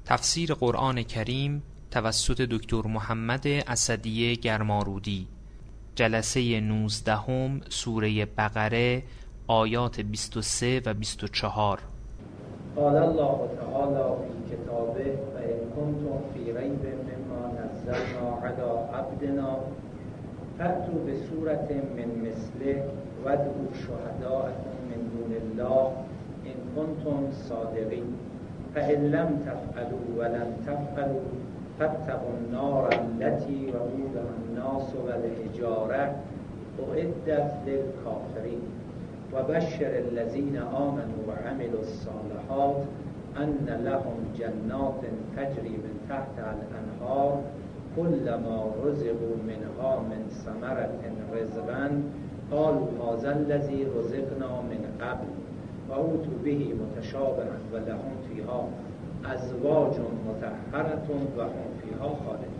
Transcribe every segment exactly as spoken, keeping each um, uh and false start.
تفسیر قرآن کریم توسط دکتر محمد اسدی گرمارودی، جلسه نوزدهم، سوره بقره، آیات بیست و سه و بیست و چهار. قال الله تعالی فی کتابه و ان کنتم فی ریب مما نزلنا علی عبدنا فأتوا بسورة من مثله وادعوا شهداءکم من دون الله ان کنتم صادقین فإن لم تفعلوا ولن تفعلوا فاتقوا النار التي وقودها الناس والحجارة أعدت للكافرين وبشر الذين آمنوا وعملوا الصالحات أن لهم جنات تجري من تحتها الأنهار كلما رزقوا منها من ثمرة رزقا قالوا هذا الذي رزقنا من قبل وأوتوا به متشابها ولهم فيها ازواج مطهرة و هم فیها خالدون.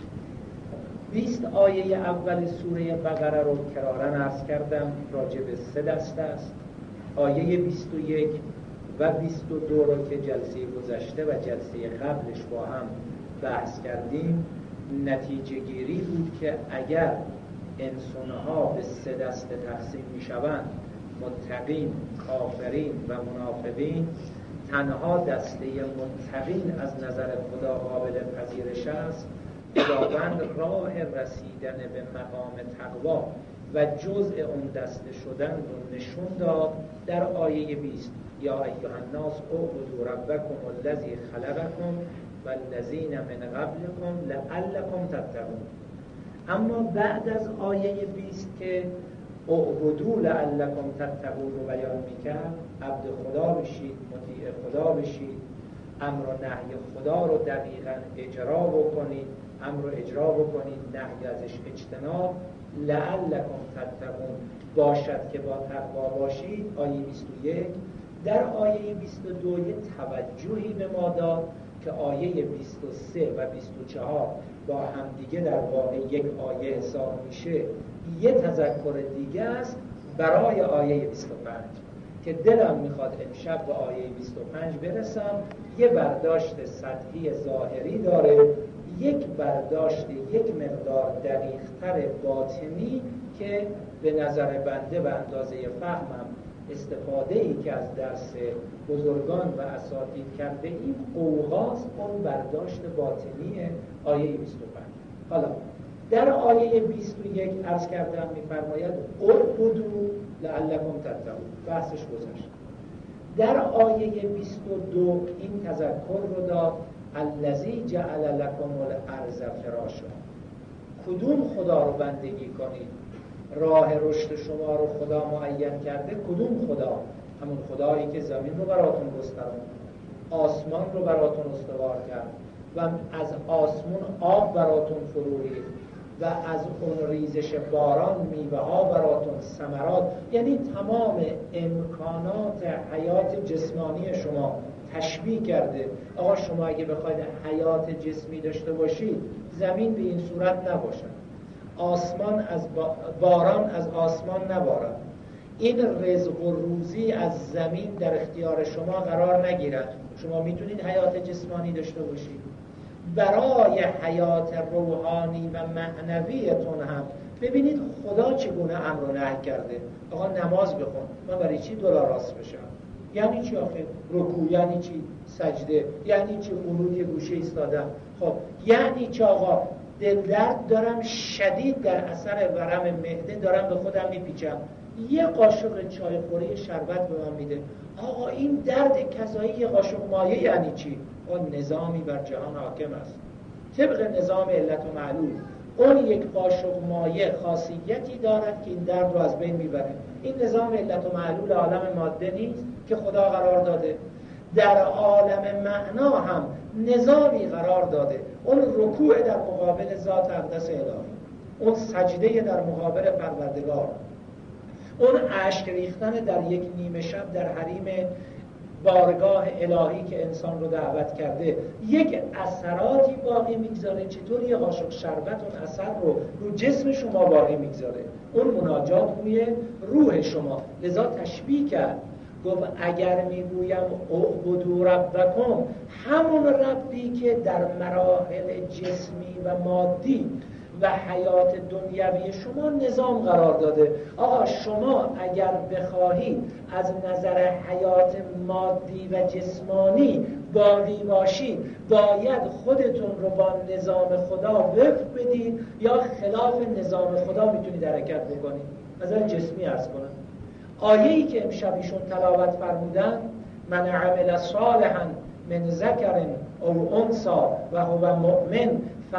بیست آیه اول سوره بقره رو کرارن عرض کردم، راجع به سه دسته است. آیه بیست و یک و بیست و دو رو که جلسه گذشته و جلسه قبلش با هم بحث کردیم، نتیجه گیری بود که اگر انسانها به سه دسته تقسیم می شوند، متقین، کافرین و منافقین، تنها دسته متقین از نظر خدا قابل پذیرش است. خداوند راه رسیدن به مقام تقوا و جزء اون دسته شدن رو نشون داد در آیه بیست. یا ایها الناس اعبدوا ربکم الذی خلقکم والذین من قبلکم لعلکم تتقون. اما بعد از آیه بیست که اعبدوا لعلکم تتقون رو بیان میکرد، عبد خدا بشید، مطیع خدا بشید، امر و نهی خدا رو دقیقاً اجرا بکنید، امر رو اجرا بکنید، نهی ازش اجتناب، لعلکم تتقون باشد که با تقوا باشید. آیه بیست و یک. در آیه بیست و دو یه توجهی به ما داد که آیه بیست و سه و بیست و چهار با هم دیگه در واقع یک آیه حساب میشه. یه تذکر دیگه است برای آیه بیست و پنج که دلم میخواد امشب به آیه بیست و پنج برسم. یه برداشت سطحی ظاهری داره، یک برداشت یک مقدار دقیق‌تر باطنی که به نظر بنده و اندازه فهمم استفاده ای که از درس بزرگان و اساتید کرده این قوقاست اون برداشت باطنی آیه بیست و پنج. حالا در آیه بیست و یک عرض کردم میفرماید اعبدوا لعلکم تتقون، بحثش گذشت. در آیه بیست و دو این تذکر رو داد الذی جعل لکم الارض فراشا. کدوم خدا رو بندگی کنید؟ راه رشد شما رو خدا معین کرده. کدوم خدا؟ همون خدایی که زمین رو براتون گستراند، آسمان رو براتون استوار کرد و از آسمان آب براتون فرو ریخت و از اون ریزش باران میوه ها براتون، ثمرات، یعنی تمام امکانات حیات جسمانی شما تشبیه کرده. آقا شما اگه بخواید حیات جسمی داشته باشید، زمین به این صورت نباشد، آسمان از باران از آسمان نبارد، این رزق و روزی از زمین در اختیار شما قرار نگیرد، شما میتونید حیات جسمانی داشته باشید. برای حیات روحانی و معنویتون هم ببینید خدا چگونه امر و نهی کرده. آقا نماز بخون، من برای چی دلار راست بشم؟ یعنی چی آخه رکوع؟ یعنی چی سجده؟ یعنی چی قنوت یه گوشه ایستادم؟ خب یعنی چی آقا دل درد دارم شدید در اثر ورم معده دارم به خودم میپیچم، یه قاشق چای خوری شربت به من میده. آقا این درد کذایی یه قاشق مایه یعنی چی؟ اون نظامی بر جهان حاکم است طبق نظام علت و معلول. اون یک قاشق مایه خاصیتی دارد که این درد رو از بین میبره. این نظام علت و معلول عالم ماده نیست که خدا قرار داده. در عالم معنا هم نظامی قرار داده. اون رکوع در مقابل ذات اقدس الهی، اون سجده در مقابل پروردگار، اون اشک ریختن در یک نیمه شب در حریم بارگاه الهی که انسان رو دعوت کرده، یک اثراتی باقی میگذاره. چطور یه قاشق شربت اون اثر رو رو جسم شما باقی میگذاره؟ اون مناجات روی روح شما. لذا تشبیه کرد گفت اگر میگویم اعبدوا ربکم، همون ربی که در مراحل جسمی و مادی و حیات دنیوی شما نظام قرار داده. آقا شما اگر بخواهید از نظر حیات مادی و جسمانی باقی باشید، باید خودتون رو با نظام خدا وفق بدید یا خلاف نظام خدا میتونید حرکت بکنید. نظر جسمی عرض کنم، آیه‌ای که امشب ایشون تلاوت فرمودن، من عمل صالحا من ذکر او انثی و هو مؤمن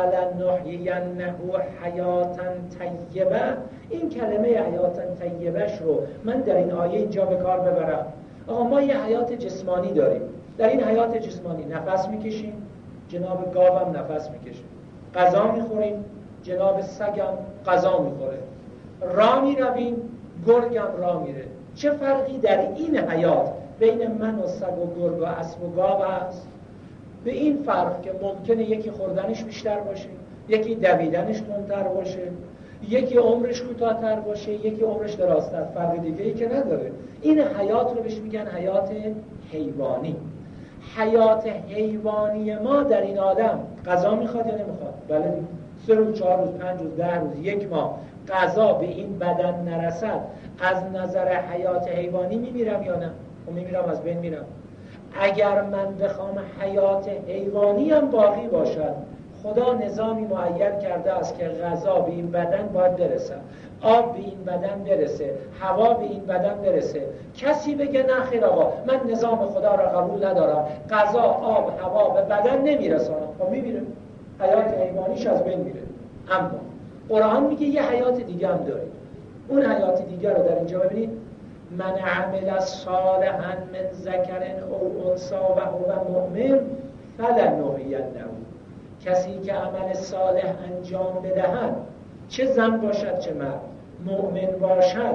فلنحیینه حیاتا طیبه، این کلمه حیاتا طیبهش رو من در این آیه اینجا به کار ببرم. آقا ما یه حیات جسمانی داریم، در این حیات جسمانی نفس میکشیم، جناب گاوم نفس میکشه، غذا میخوریم، جناب سگم غذا میخوره، راه میرویم، گرگم راه میره. چه فرقی در این حیات بین من و سگ و گرگ و اسب و گاو هست؟ به این فرق که ممکنه یکی خوردنش بیشتر باشه، یکی دویدنش تندتر باشه، یکی عمرش کوتاه‌تر باشه، یکی عمرش درازتر، فرق دیگه ای که نداره. این حیات رو بهش میگن حیات حیوانی. حیات حیوانی ما در این آدم غذا میخواد یا نمیخواد؟ بله، سه روز، چهار روز، پنج روز، ده روز، یک ماه غذا به این بدن نرسد، از نظر حیات حیوانی میمیرم یا نه؟ و میمیرم، از بین میرم. اگر من بخوام حیات حیوانی هم باقی باشد، خدا نظامی معین کرده است که غذا به این بدن باید برسه، آب به این بدن برسه، هوا به این بدن برسه. کسی بگه نه خیر آقا من نظام خدا را قبول ندارم، غذا، آب، هوا به بدن نمیرسانم، خب میمیره، حیات حیوانیش از بین میره. اما قرآن میگه یه حیات دیگه هم داره. اون حیات دیگه رو در اینجا ببینید، من عمل صالحا من ذکر او انثی و هو مؤمن فلنحیینه، کسی که عمل صالح انجام بدهد، چه زن باشد چه مرد، مؤمن باشد،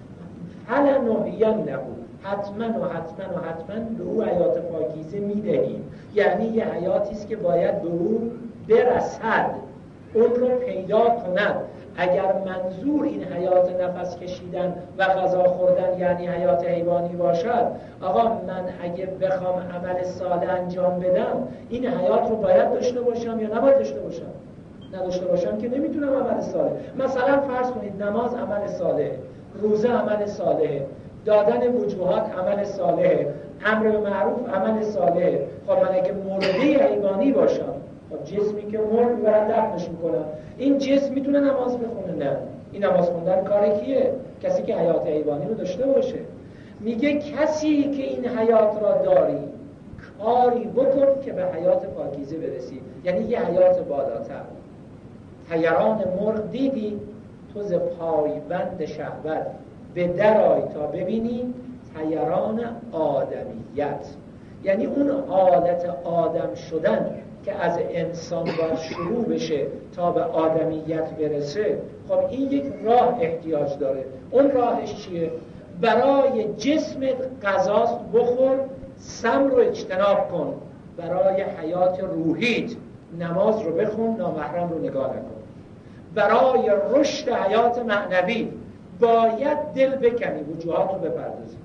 فلنحیینه، حتما و حتما و حتما به او حیات پاکیزه میدهیم. یعنی یه حیاتی است که باید به او برسد، اون رو پیدا کند. اگر منظور این حیات نفس کشیدن و غذا خوردن یعنی حیات حیوانی باشد، آقا من اگه بخوام عمل صالح انجام بدم، این حیات رو باید داشته باشم یا نباید داشته باشم؟ نداشته باشم که نمیتونم عمل صالح. مثلا فرض کنید نماز عمل صالح، روزه عمل صالح، دادن وجوهات عمل صالح، امر به معروف عمل صالح. خب من اگه مرده حیوانی باشم، خب جسمی که مرد میبرن دفنش میکنن، این جسم میتونه نماز بخونه؟ نه. این نماز خوندن کار کیه؟ کسی که حیات حیوانی رو داشته باشه. میگه کسی که این حیات را داری، کاری بکن که به حیات پاکیزه برسی، یعنی یه حیات بالاتر. طیران مرغ دیدی؟ تو ز پایبند شهوت به درآی تا ببینی طیران آدمیت، یعنی اون حالت آدم شدن که از انسان باید شروع بشه تا به آدمیت برسه. خب این یک راه احتیاج داره. اون راهش چیه؟ برای جسمت غذاست بخور، سم رو اجتناب کن. برای حیات روحیت نماز رو بخون، نامحرم رو نگاه نکن. برای رشد حیات معنوی باید دل بکنی، وجوهات رو بپردازی.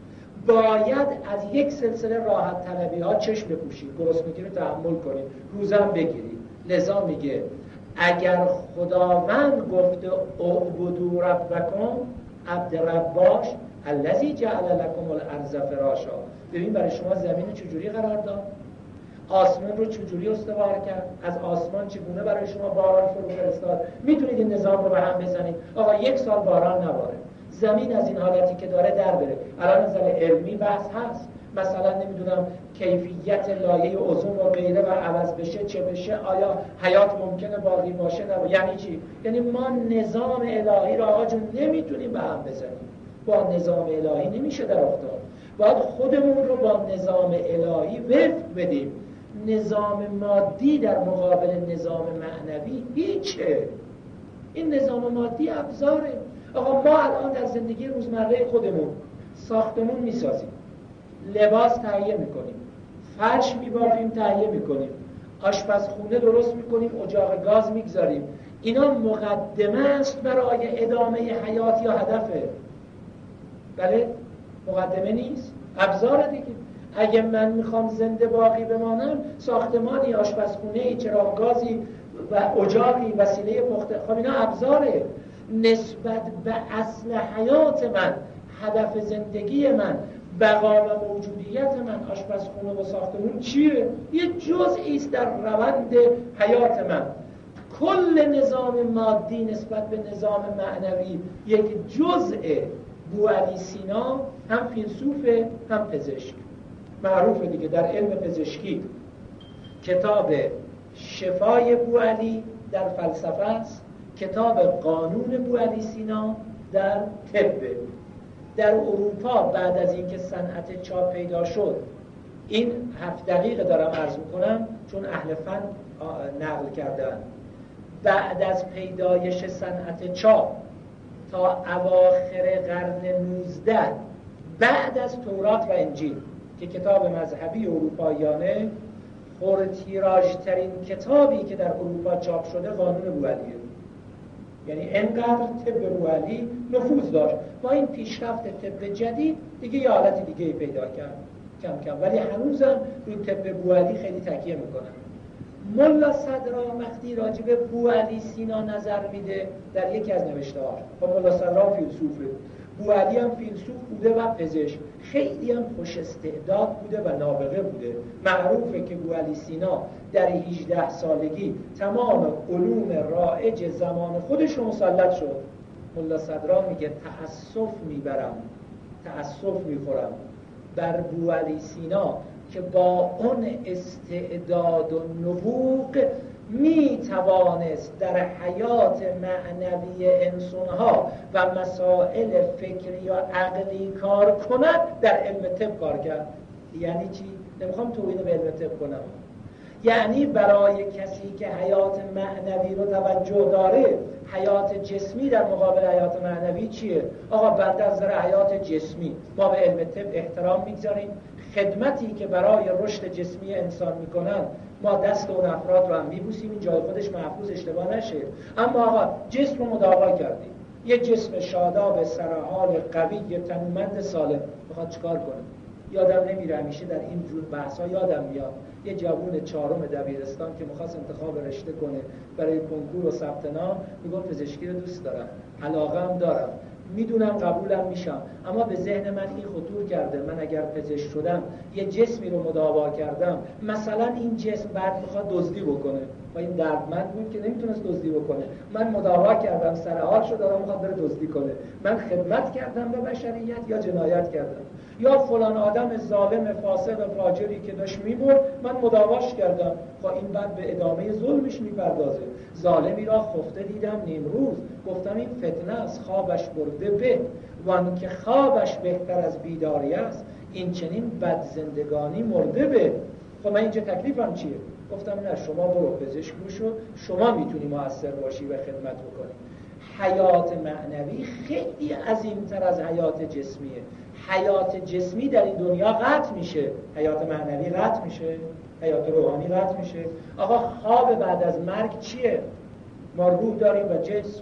باید از یک سلسله راحت طلبی ها چشم بپوشی، گرسنگی رو تحمل کنی، روزم بگیری. لذا میگه اگر خداوند گفته اعبدوا ربکم، عبد رباش الذی جعل لکم الارض فراشا، ببین برای شما زمین چجوری قرار داد، آسمان رو چجوری استوار کرد، از آسمان چگونه برای شما باران فرو فرستاد. میتونید این نظام رو به هم بزنید، آقا یک سال باران نباره، زمین از این حالتی که داره در بره. الان نظر علمی بحث هست، مثلا نمیدونم کیفیت لایه اوزون و غیره و عوض بشه چه بشه، آیا حیات ممکنه باقی باشه نه؟ یعنی چی؟ یعنی ما نظام الهی را آقا جون نمیتونیم به هم بزنیم، با نظام الهی نمیشه در افتاد. باید خودمون رو با نظام الهی وفق بدیم. نظام مادی در مقابل نظام معنوی هیچه. این نظام مادی ابزاره. آقا ما الان در زندگی روزمره خودمون ساختمون میسازیم، لباس تهیه میکنیم، فرش میبافیم تهیه میکنیم، آشپزخونه درست میکنیم، اجاق گاز میگذاریم. اینا مقدمه است برای ادامه حیات یا هدفه؟ بله، مقدمه نیست. ابزار دیگه. اگه من میخوام زنده باقی بمانم، ساختمانی، آشپزخونه‌ای، چراغ‌گازی و اجاقی، وسیله پخته، خب اینا ابزاره. نسبت به اصل حیات من، هدف زندگی من، بقا و موجودیت من، آشپزخونه و ساختمون چیه؟ یه جزئی است در روند حیات من. کل نظام مادی نسبت به نظام معنوی یک جزء. بوعلی سینا هم فیلسوفه هم پزشک، معروفه دیگه در علم پزشکی. کتاب شفای بوعلی در فلسفه است، کتاب قانون بوعلی سینا در طب. در اروپا بعد از اینکه صنعت چاپ پیدا شد، این هفت دقیقه دارم عرض میکنم چون اهل فن نقل کردن، بعد از پیدایش صنعت چاپ تا اواخر قرن نوزده، بعد از تورات و انجیل که کتاب مذهبی اروپاییانه، پرتیراژترین کتابی که در اروپا چاپ شده قانون بوعلیه. یعنی انقدر طب بوعلی نفوذ داشت. با این پیشرفت طب جدید دیگه یه حالت دیگه پیدا کرد کم کم، ولی هنوزم روی طب بوعلی خیلی تکیه میکنن. ملا صدرا وقتی راجع به بوعلی سینا نظر میده در یکی از نوشته‌هاش، خب ملا صدرا فیلسوفه، بوعلی هم فیلسوف بوده و پزشک، خیلی هم خوش استعداد بوده و نابغه بوده. معروفه که بوعلی سینا در هجده سالگی تمام علوم رائج زمان خودش رو مسلط شد. ملا صدرا میگه تأسف میبرم، تأسف میخورم بر بوعلی سینا که با اون استعداد و نبوغ می توانست در حیات معنوی انسانها و مسائل فکری و عقلی کار کند، در علم طب کار کرد. یعنی چی؟ نمیخوام توهین به علم طب کنم. یعنی برای کسی که حیات معنوی رو توجه داره، حیات جسمی در مقابل حیات معنوی چیه؟ آقا بعد از نظر حیات جسمی ما به علم طب احترام میگذاریم، خدمتی که برای رشد جسمی انسان میکنن ما دست اون افراد رو هم میبوسیم، این جای خودش محفوظ اشتباه نشه. اما آقا جسم رو مداوا کردیم، یه جسم شاداب سرحال قوی تنومند سالم میخواد چیکار کنه؟ یادم نمیره، همیشه در این جور بحثا یادم میاد یه جوون چهارم دبیرستان که میخواست انتخاب رشته کنه برای کنکور و ثبت نام، میگفت پزشکی رو دوست دارم، علاقه هم دارم، میدونم قبولم میشم، اما به ذهن من این خطور کرده من اگر پزشک شدم یه جسمی رو مداوا کردم، مثلا این جسم بعد میخواد دزدی بکنه و این دردمند بود که نمیتونست دزدی بکنه، من مداوا کردم سر حال شد دارم میخواد بره دزدی کنه، من خدمت کردم به بشریت یا جنایت کردم؟ یا فلان آدم ظالم فاسق فاجری که داشت میبرد من مداواش کردم، خب این بعد به ادامه ظلمش میپردازه. ظالمی را خفته دیدم نیمروز، گفتم این فتنه است خوابش برده به، وان که خوابش بهتر از بیداری است، این چنین بد زندگانی مرده به. خب من اینجا تکلیفم چیه؟ گفتم نه، شما برو پزشک بشو، شما میتونی مؤثر باشی و خدمت بکنی. حیات معنوی خیلی عظیمتر از حیات جسمیه. حیات جسمی در این دنیا قطع میشه، حیات معنوی قطع میشه، حیات روحانی قطع میشه. آقا خواب بعد از مرگ چیه؟ ما روح داریم و جسم.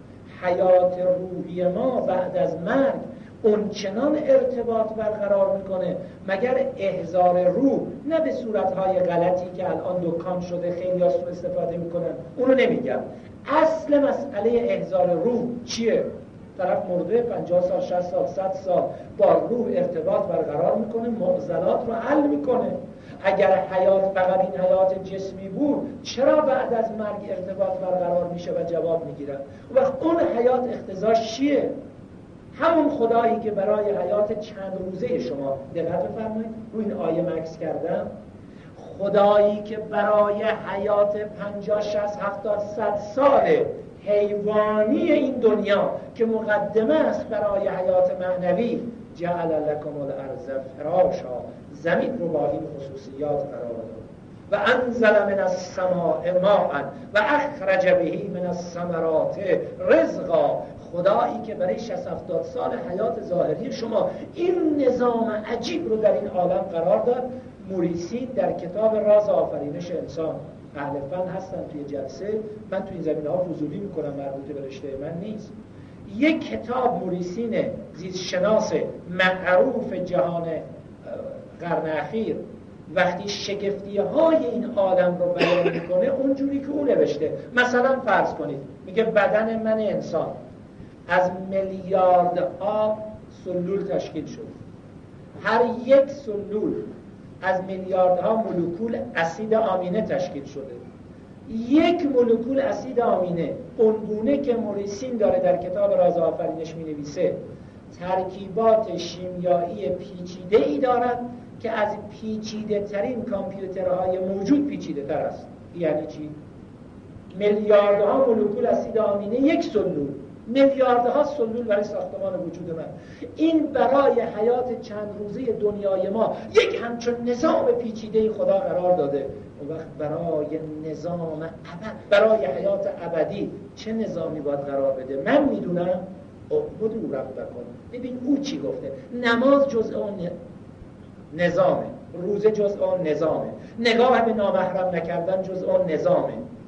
حیات روحی ما بعد از مرگ اون چنان ارتباط برقرار میکنه مگر احضار روح، نه به صورتهای غلطی که الان دکان شده خیلی ها سوء استفاده میکنن، اونو نمیگم. اصل مسئله احضار روح چیه؟ طرف مرده پنجاه سال، شصت سال، صد سال با روح ارتباط برقرار میکنه، معضلات رو حل میکنه. اگر حیات فقط این حیات جسمی بود، چرا بعد از مرگ ارتباط برقرار میشه و جواب میگیرن؟ و وقت اون حیات اختزاش چیه؟ همون خدایی که برای حیات چند روزه شما، دقت بفرمایید روی این آیه مکس کردم، خدایی که برای حیات پنجاه، شصت، هفتاد، صد ساله حیوانی این دنیا که مقدمه است برای حیات معنوی، جعل لکم الارض فراشا، زمین رو با این خصوصیات قرار داد و انزل من السماء ماء و اخرج به من الثمرات رزقا. خدایی که برای شصت هفتاد سال حیات ظاهری شما این نظام عجیب رو در این عالم قرار داد. موریسی در کتاب راز آفرینش انسان، اهل فن هستن توی جلسه، من توی این زمینه ها فضولی میکنم، مربوط به رشته من نیست. یک کتاب موریسین زیست شناس معروف جهان قرن اخیر وقتی شگفتی های این عالم رو بیان میکنه اونجوری که او نوشته. مثلا فرض کنید میگه بدن من انسان از میلیاردها سلول تشکیل شده، هر یک سلول از میلیاردها مولکول اسید آمینه تشکیل شده. یک مولکول اسید آمینه اونگونه که موریسین داره در کتاب راز آفرینش می نویسه ترکیبات شیمیایی پیچیده ای دارد که از پیچیده ترین کامپیوترهای موجود پیچیده تر است. یعنی چی؟ میلیاردها مولکول اسید آمینه یک سلول، میلیاردها سلول برای ساختمان وجود من. این برای حیات چند روزه دنیای ما یک همچون نظام پیچیده خدا قرار داده. اون وقت برای نظام ابد، برای حیات ابدی چه نظامی باید قرار بده؟ من میدونم اعبدوا ربکم. ببین او چی گفته؟ نماز جزء اون نظامه، روزه جزء اون نظامه، نگاه به نامحرم نکردن جزء اون نظامه،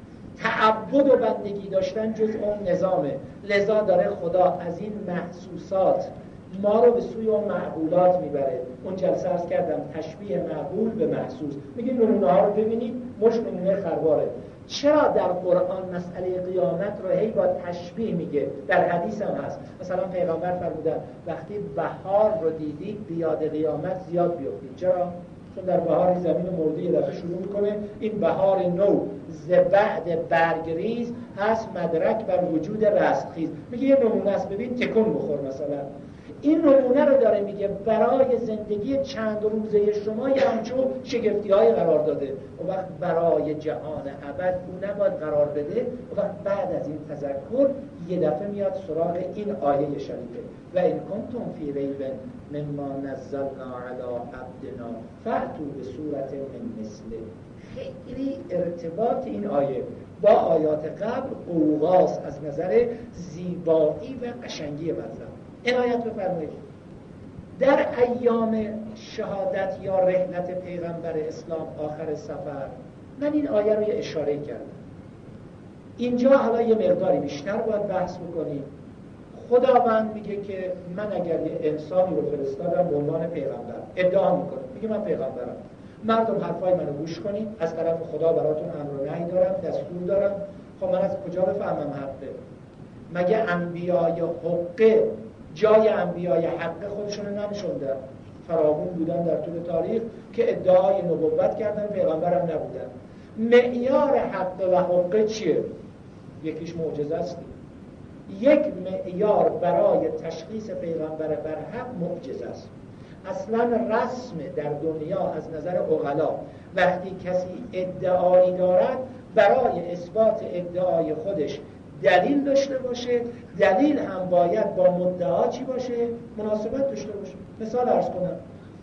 تعبد و بندگی داشتن جزء اون نظامه. لذا داره خدا از این محسوسات ما رو به سوی اون معقولات میبره. اون جلسه عرض کردم تشبیه معقول به محسوس. میگه نمونه ها رو ببینید، مش نمونه خرواره. چرا در قرآن مسئله قیامت رو هی با تشبیه میگه؟ در حدیث هم هست. مثلا پیغمبر فرمودن وقتی بهار رو دیدید بیاد قیامت زیاد بیفتید. چرا؟ چون در بهار زمین مرده یه دفعه شروع میکنه این بهار نو ز بعد برگریز هست مدرک بر وجود رستخیز. میگه یه نمونه است، ببین تکون بخور. مثلا این نمونه رو داره میگه برای زندگی چند روزه شما یه همچون شگفتی های قرار داده. و وقت برای جهان ابد او نباید قرار بده. و وقت بعد از این تذکر یه دفعه میاد سراغ این آیه شریفه و این کنتم فی ریب مما نزلنا علی عبدنا فأتوا بصورت من مثله. خیلی ارتباط این آیه با آیات قبل اوغاز از نظر زیبایی و قشنگی مطلب. عنایت بفرمایید. در ایام شهادت یا رحلت پیغمبر اسلام آخر سفر من این آیه رو یه اشاره کردم. اینجا حالا یه مقداری بیشتر باید بحث بکنیم. خداوند میگه که من اگر یه انسانی رو فرستادم به عنوان پیغمبر، ادعا میکنه میگه من پیغمبرم، مردم حرفای منو گوش کنید، از طرف خدا براتون امر و نهی دارم، دستور دارم. خب من از کجا بفهمم حقه؟ مگه انبیای حقه جای انبیای حق خودشون رو ننشوندن؟ فراوون بودن در طول تاریخ که ادعای نبوت کردن، پیغمبرم نبودن. معیار حق و حقه چیه؟ یکیش معجزه است. یک معیار برای تشخیص پیغمبر بر حق معجزه است. اصلا رسم در دنیا از نظر عقلا وقتی کسی ادعایی دارد برای اثبات ادعای خودش دلیل داشته باشه، دلیل هم باید با مدعا چی باشه؟ مناسبت داشته باشه. مثال عرض کنم،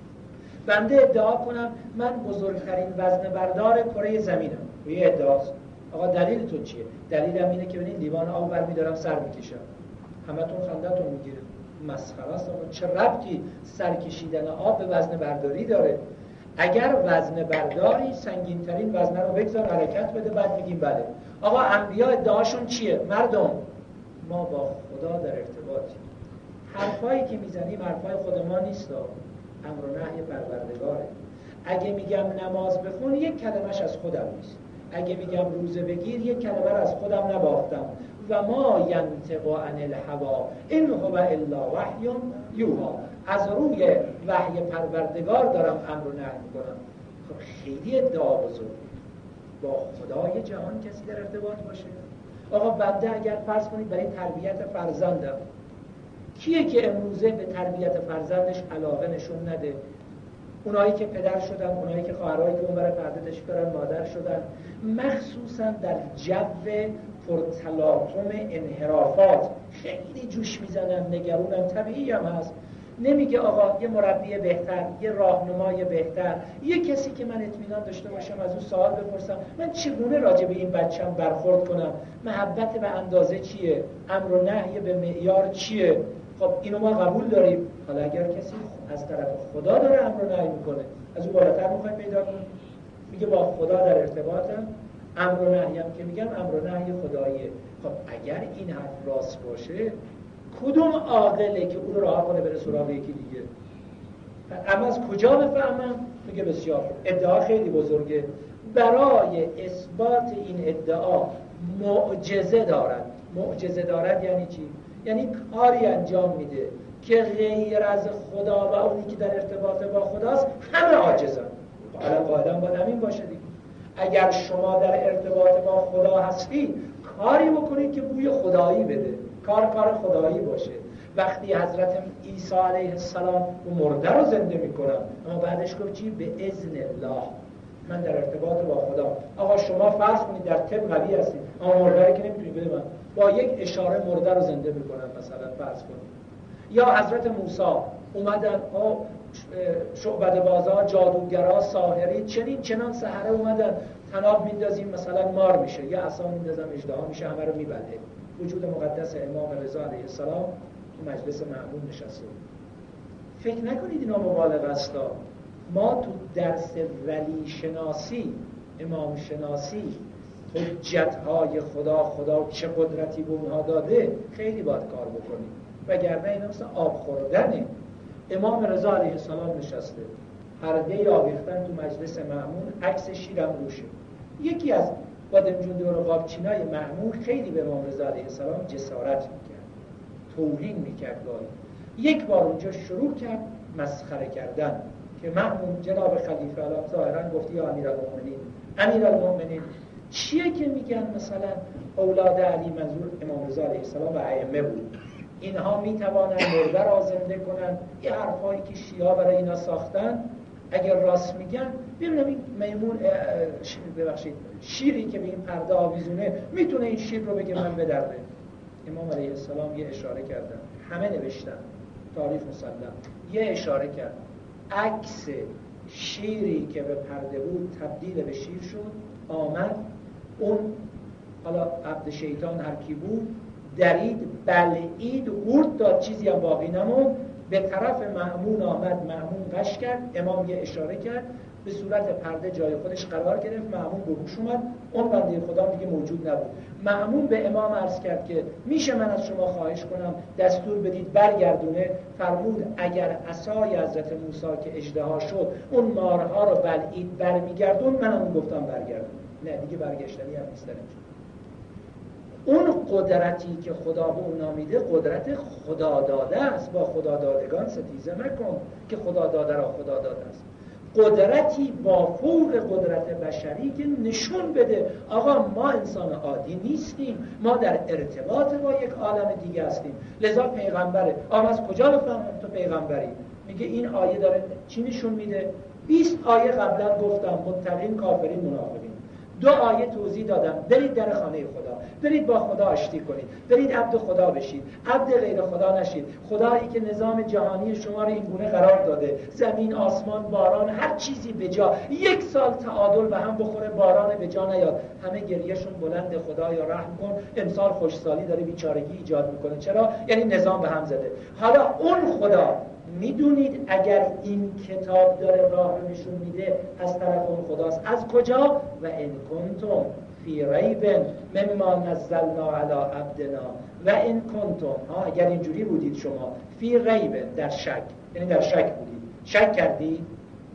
بنده ادعا کنم من بزرگترین وزنه بردار کره زمینم، یه ادعاست. آقا دلیل تو چیه؟ دلیلم اینه که ببین لیوان آب برمی‌دارم سر میکشم. همتون خندتون میگیره. مسخره است. آقا چه ربطی سر کشیدن آب به وزنه برداری داره؟ اگر وزنه برداری سنگین‌ترین وزنه رو بگذار حرکت بده، بعد میگیم بله. آقا انبیا ادعاشون چیه؟ مردم ما با خدا در ارتباطیم. حرفایی که میزنیم حرفای خود ما نیست، امر و نهی پروردگاره. اگه میگم نماز بخون یک کلمش از خودم نیست، اگه میگم روزه بگیر یک کلمه رو از خودم نباختم. و ما ینطق عن الهوا ان هو الا وحی یوحی. از روی وحی پروردگار دارم امر و نهی میکنم. خب خیلی ادعا بزرگه. با خدای جهان کسی در ارتباط باشه؟ آقا بنده اگر فرض کنید برای تربیت فرزندم، کیه که امروزه به تربیت فرزندش علاقه نشون نده؟ اونایی که پدر شدن، اونایی که خواهرایی که اون برای پرده تشریف دارن مادر شدن، مخصوصا در جو پرتلاطم انحرافات خیلی جوش میزنن، نگرونن. طبیعی هم هست. نمیگه آقا یه مربی بهتر، یه راهنمای بهتر، یه کسی که من اطمینان داشته باشم از اون سوال بپرسم من چگونه راجع به این بچم برخورد کنم، محبت به اندازه چیه، امر و نهی به معیار چیه. خب اینو ما قبول داریم. حالا اگر کسی از طرف خدا داره امر و نهی میکنه، از اون بالاتر میخوای پیدا کنیم؟ میگه با خدا در ارتباطم، امر و نهی هم که میگم امر و نهی خداییه. خب اگر این حرف راست باشه کدوم عاقله که اون رو رها کنه بره سراغ یکی دیگه؟ اما از کجا بفهمم؟ میگه بسیار خوب. ادعا خیلی بزرگه. برای اثبات این ادعا معجزه دارد. معجزه دارد یعنی چی؟ یعنی کاری انجام میده که غیر از خدا و اونی که در ارتباط با خداست همه عاجزن. حالا قاعدم باید همین باشه دیگه. اگر شما در ارتباط با خدا هستی کاری بکنید که بوی خدایی بده، کار کار خدایی باشه. وقتی حضرت عیسی علیه السلام اون مرده رو زنده میکنم، اما بعدش گفت چی؟ به اذن الله، من در ارتباط با خدا. آقا شما فرض کنید در طب قوی هستید، اما مرده رو که نمیتونید بده، من با یک اشاره مرده رو زنده میکنم مثلا فرض کنید. یا حضرت موسی اومدن آ شعبده بازا، جادوگرا، ساحری، چنین چنان سحره اومدن طناب میندازیم مثلا مار میشه، یا عصا میندازم اژدها میشه، همه رو میبله. وجود مقدس امام رضا علیه السلام تو مجلس معمون نشسته. فکر نکنید اینا مبالغه است. ما تو درس ولی شناسی، امام شناسی، حجت‌های خدا، خدا چه قدرتی به اونها داده خیلی باید کار بکنیم، وگرنه اینا مثل آب خوردنه. امام رضا علیه السلام نشسته، پرده آویختن تو مجلس معمون، عکس شیرم روشه. یکی از بادمجون دور قابچینای معمون خیلی به امام رضا علیه السلام جسارت میکرد، توهین میکرد. گاهی یک بار اونجا شروع کرد مسخره کردن که معمون جناب خلیفه الان ظاهرا گفتی یا امیرالمومنین، امیرالمومنین چیه که میگن مثلا اولاد علی، منظور امام رضا علیه السلام و ائمه بود، اینها میتوانند مرده را زنده کنند. یه حرفایی که شیعه برای اینا ساختن، اگر راست میگن ببینم این میمون ببخشید شیری که به این پرده آویزونه میتونه این شیر رو بگه من بدرده. امام علیه السلام یه اشاره کردن، همه نوشتن، تاریخ مسلم، یه اشاره کرد، عکس شیری که به پرده بود تبدیل به شیر شد، آمد اون حالا عبد شیطان هر کی بود درید، بلعید، قورت داد، چیزی هم باقی نموند، به طرف مأمون آمد، مأمون قش کرد، امام یه اشاره کرد، به صورت پرده جای خودش قرار گرفت، مأمون به هوش اومد، اون بنده خدا دیگه موجود نبود. مأمون به امام عرض کرد که میشه من از شما خواهش کنم دستور بدید برگردونه؟ فرمود اگر عصای حضرت موسی که اژدها شد اون مارها رو بلعید برمیگردون، منم گفتم برگردون. نه دیگه برگشتنی هم نیست. اون قدرتی که خدا به اونا میده قدرت خدا داده است. با خدا دادگان ستیزه نکن که خدا داده را خدا داده است. قدرتی با فوق قدرت بشری که نشون بده آقا ما انسان عادی نیستیم، ما در ارتباط با یک عالم دیگه هستیم. لذا پیغمبره. آقا از کجا بفهمم تو پیغمبری؟ میگه این آیه داره چی نشون میده؟ بیست آیه قبلا گفتم، متقین، کافرین، منافقین. دو آیه توضیح دادم، برید در خانه خدا، برید با خدا آشتی کنید، برید عبد خدا بشید، عبد غیر خدا نشید. خدایی که نظام جهانی شما رو این گونه قرار داده، زمین، آسمان، باران، هر چیزی به جا، یک سال تعادل به هم بخوره، باران به جا نیاد، همه گریهشون بلند، خدایا رحم کن. امسال خوشسالی داره بیچارگی ایجاد میکنه. چرا؟ یعنی نظام به هم زده. حالا اون خدا میدونید اگر این کتاب داره راه رو نشون میده از طرف اون خداست. از کجا؟ و ان کنتم فی ریب مما نزلنا علی عبدنا و ان کنتم، ها اگر اینجوری بودید شما، فی ریب، در شک، یعنی در شک بودید، شک کردید،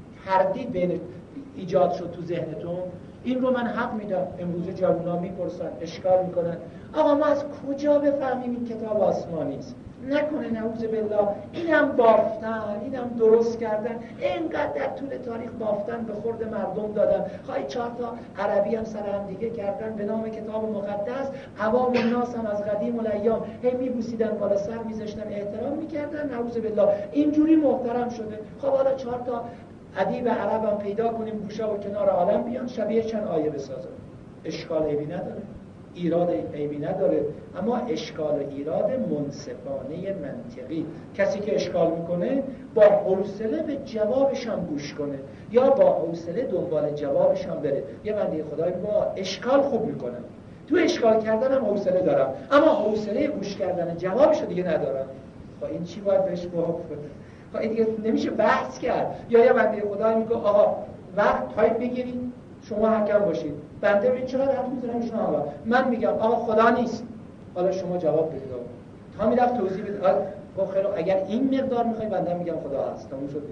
تردید بین ایجاد شد تو ذهنتون. این رو من حق میدم. امروز جوونا میپرسن، اشکال میکنن، آقا ما از کجا بفهمیم این کتاب آسمانی است؟ نکنه نعوذ بالله اینم بافتن، اینم درست کردن، اینقدر در طول تاریخ بافتن به خورد مردم دادن، خواهی چهار تا عربی هم سر هم دیگه کردن به نام کتاب مقدس. عوام الناس هم از قدیم الایام هی میبوسیدن، بالا سر میذاشتن، احترام میکردن. نعوذ بالله اینجوری محترم شده. خب حالا چهار تا ادیب عرب هم پیدا کنیم گوشا و کنار عالم بیان شبیه چند آیه بسازن، اشکال عیبی نداره، ایراد عیبی نداره. اما اشکال و ایراد منصفانه منطقی. کسی که اشکال میکنه با حوصله به جوابش هم گوش کنه، یا با حوصله دنبال جوابش هم بره. یه بنده خدایی با اشکال خوب میکنم، تو اشکال کردن هم حوصله دارم، اما حوصله گوش کردن جوابش دیگه ندارم. خب این چی باید بهش جواب بده؟ خب این دیگه نمیشه بحث کرد. یا یه بنده خدایی میگه آقا وقت تایپ بگیرید، شما حکم باشید. بنده ببین چقدر حرف میزنم شما، من میگم آقا خدا نیست، حالا شما جواب بدید. تا میرفت توضیح بده. خب خیلی اگر این مقدار میخوای، بنده میگم خدا هست، تموم شد.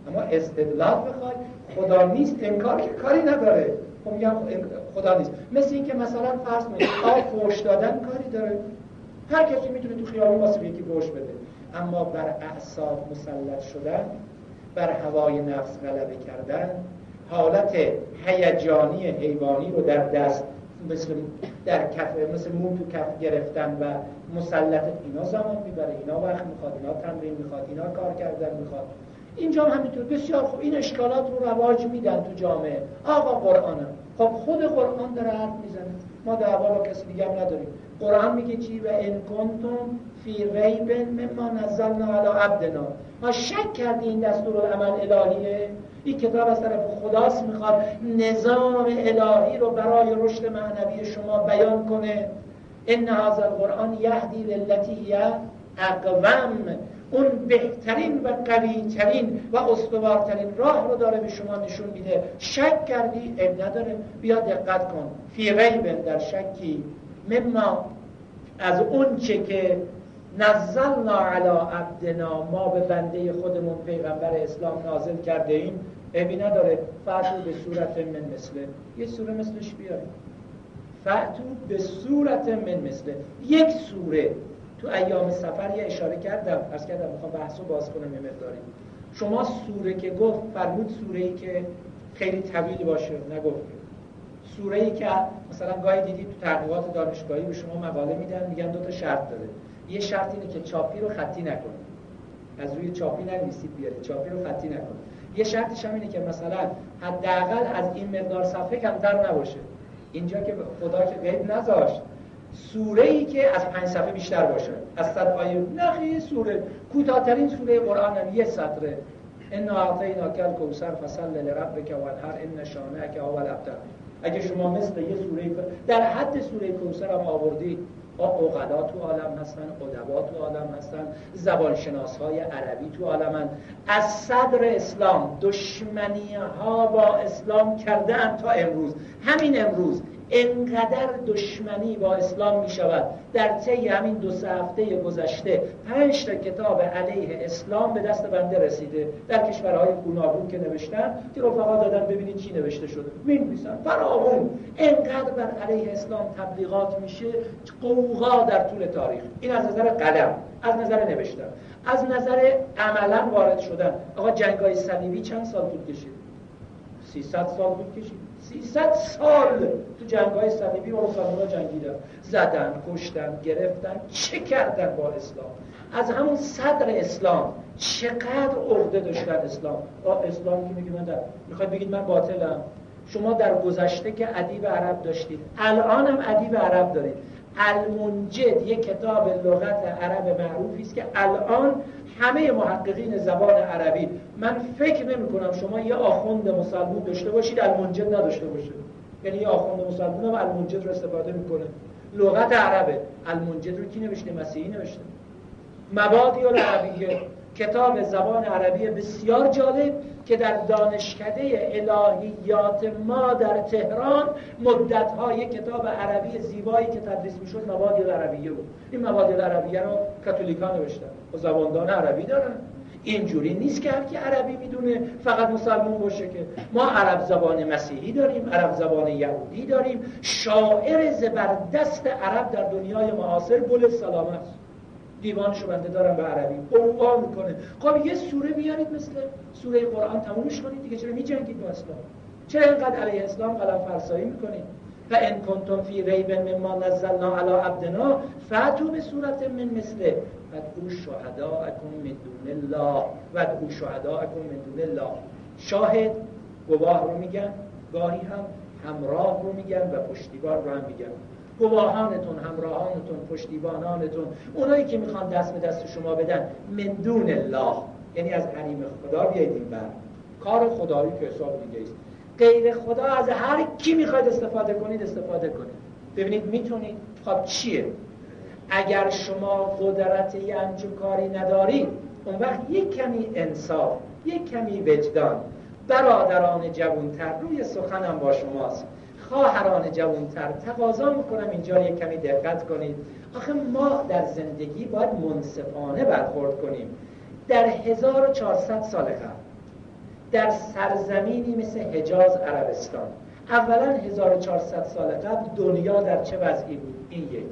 اما استدلال بخوای خدا نیست انکار که کاری نداره. خب میگم خدا نیست. مثل این که مثلا فرض کنید آب فحش دادن کاری داره، هر کسی میتونه تو خیابون واسه یکی فحش بده، اما بر اعصاب مسلط شدن، بر هوای نفس غلبه کردن، حالت هیجانی حیوانی رو در دست مثل در کف مثل مو تو کف گرفتن و مسلط، اینا زمان میبره، اینا وقت میخواد، اینا تمرین میخواد، اینا کار کردن میخواد. اینجا هم همینطور. بسیار خوب این اشکالات رو رواج میدن تو جامعه. آقا قرآنم، خب خود قرآن داره حرف میزنه، ما دعوا با کسی دیگه هم نداریم. قرآن میگه چی؟ و ان کنتم فی ریب مما نزلنا علی عبدنا، ما شک کردی این دستورالعمل الهیه، این کتاب از طرف خداست، میخواد نظام الهی رو برای رشد معنوی شما بیان کنه. ان هذا القرآن یهدی للتی هی اقوم، اون بهترین و قوی‌ترین و استوارترین راه رو داره به شما نشون میده. شک کردی؟ اب نداره، بیا دقت کن. فی ریب، در شکی، مما، از اون چه که نزلنا علی عبدنا، ما به بنده خودمون پیغمبر اسلام نازل کرده ایم، ابی نداره. فأتو به صورت من مثله، یه سوره مثلش بیاریم. فأتو به صورت من مثله، یک سوره. تو ایام سفر یه اشاره کردم، عرض کردم میخوام بحثو باز کنم یه مقداری. شما سوره که گفت فرمود سوره‌ای که خیلی طویل باشه، نگفت سوره‌ای که مثلا گاهی دیدید تو تحقیقات دانشگاهی به شما مقاله میدن، میگن دو تا شرط داره. یه شرط اینه که چاپی رو خطی نکنید، از روی چاپی ننویسید بیارید، چاپی رو خطی نکنید. یه شرطش هم اینه که مثلا حداقل از این مقدار صفحه کمتر نباشه. اینجا که خدا که قید نذاشت، سوره‌ای که از پنج صفحه بیشتر باشه، از صد آیه نخی. سوره کوتاه‌ترین سوره قرآن هم یه سطره. انا اعطیناک الکوثر فصل لربک وانحر ان شانئک هو الابتر. اگه شما مثل یه سوره در حد سوره کوثر هم آوردید، عقلا تو عالم هستن، ادبا تو عالم هستن، زبانشناس‌های عربی تو عالمن. از صدر اسلام دشمنی ها با اسلام کردن تا امروز، همین امروز انقدر دشمنی با اسلام می شود. در طی همین دو سه هفته گذشته پنج تا کتاب علیه اسلام به دست بنده رسیده در کشورهای گوناگون که نوشتن، که رفقا دادن ببینید چی نوشته شده، می‌نویسن فراوون. انقدر بر علیه اسلام تبلیغات میشه، قوقا در طول تاریخ. این از نظر قلم، از نظر نوشتن. از نظر عملا وارد شدن. آقا جنگ‌های صلیبی چند سال طول کشید؟ سیصد سال طول کشید. سیصد سال تو جنگ‌های صلیبی با مسلمان‌ها جنگیدن، زدن، کشتن، گرفتن، چه کردن با اسلام. از همون صدر اسلام چقدر عقده داشتن اسلام. اسلام که میگه من در میخواید بگید من باطلم. شما در گذشته که ادیب عرب داشتید، الان هم ادیب عرب دارید. المنجد یک کتاب لغت عرب معروفی است که الان همه محققین زبان عربی، من فکر نمی کنم شما یه آخوند مسلمون داشته باشید المنجد نداشته باشه. یعنی یه آخوند مسلمون هم المنجد رو استفاده میکنه. لغت عربه. المنجد رو کی نوشته؟ مسیحی نوشته. مبادی العربیه، کتاب زبان عربی بسیار جالب که در دانشکده الهیات ما در تهران مدت‌ها یک کتاب عربی زیبایی که تدریس میشد مبادی العربیه بود. این مبادی العربیه رو کاتولیکا نوشتن و زباندان عربی دارن. اینجوری نیست که هر کی عربی میدونه فقط مسلمان باشه، که ما عرب زبان مسیحی داریم، عرب زبان یهودی داریم. شاعر زبردست عرب در دنیای معاصر بل سلامه است. دیوانشو بنده دارم به عربی، قوقا میکنه. خب یه سوره بیارید مثل سوره قرآن تمومش کنید دیگه. چرا میجنگید با اسلام؟ چرا اینقدر علیه اسلام قلم فرسایی میکنید؟ و ان کنتم فی ریب مما نزلنا علی عبدنا فاتوا بصورت من مثله وادعوا شهداءکم من دون الله وادعوا شهداءکم من دون الله. شاهد، گواه رو میگن، گاهی هم همراه رو میگن و پشتیبان رو هم میگن. گواهانتون، همراهانتون، پشتیبانانتون، اونایی که میخوان دست به دست شما بدن، من دون الله، یعنی از حریم خدا بیایید این بر کار خدایی که حساب دیگه است. غیر خدا از هر کی میخواید استفاده کنید استفاده کنید. ببینید میتونید. خب چیه؟ اگر شما قدرت یه همچون کاری ندارید، اون وقت یک کمی انصاف، یک کمی وجدان. برادران جوانتر، روی سخنم با شماست، خواهران جوانتر، تقاضا میکنم اینجا یک کمی دقت کنید. آخه ما در زندگی باید منصفانه برخورد کنیم. در هزار و چهارصد سال قبل در سرزمینی مثل حجاز عربستان. اولا هزار و چهارصد سال قبل دنیا در چه وضعی بود؟ این یک.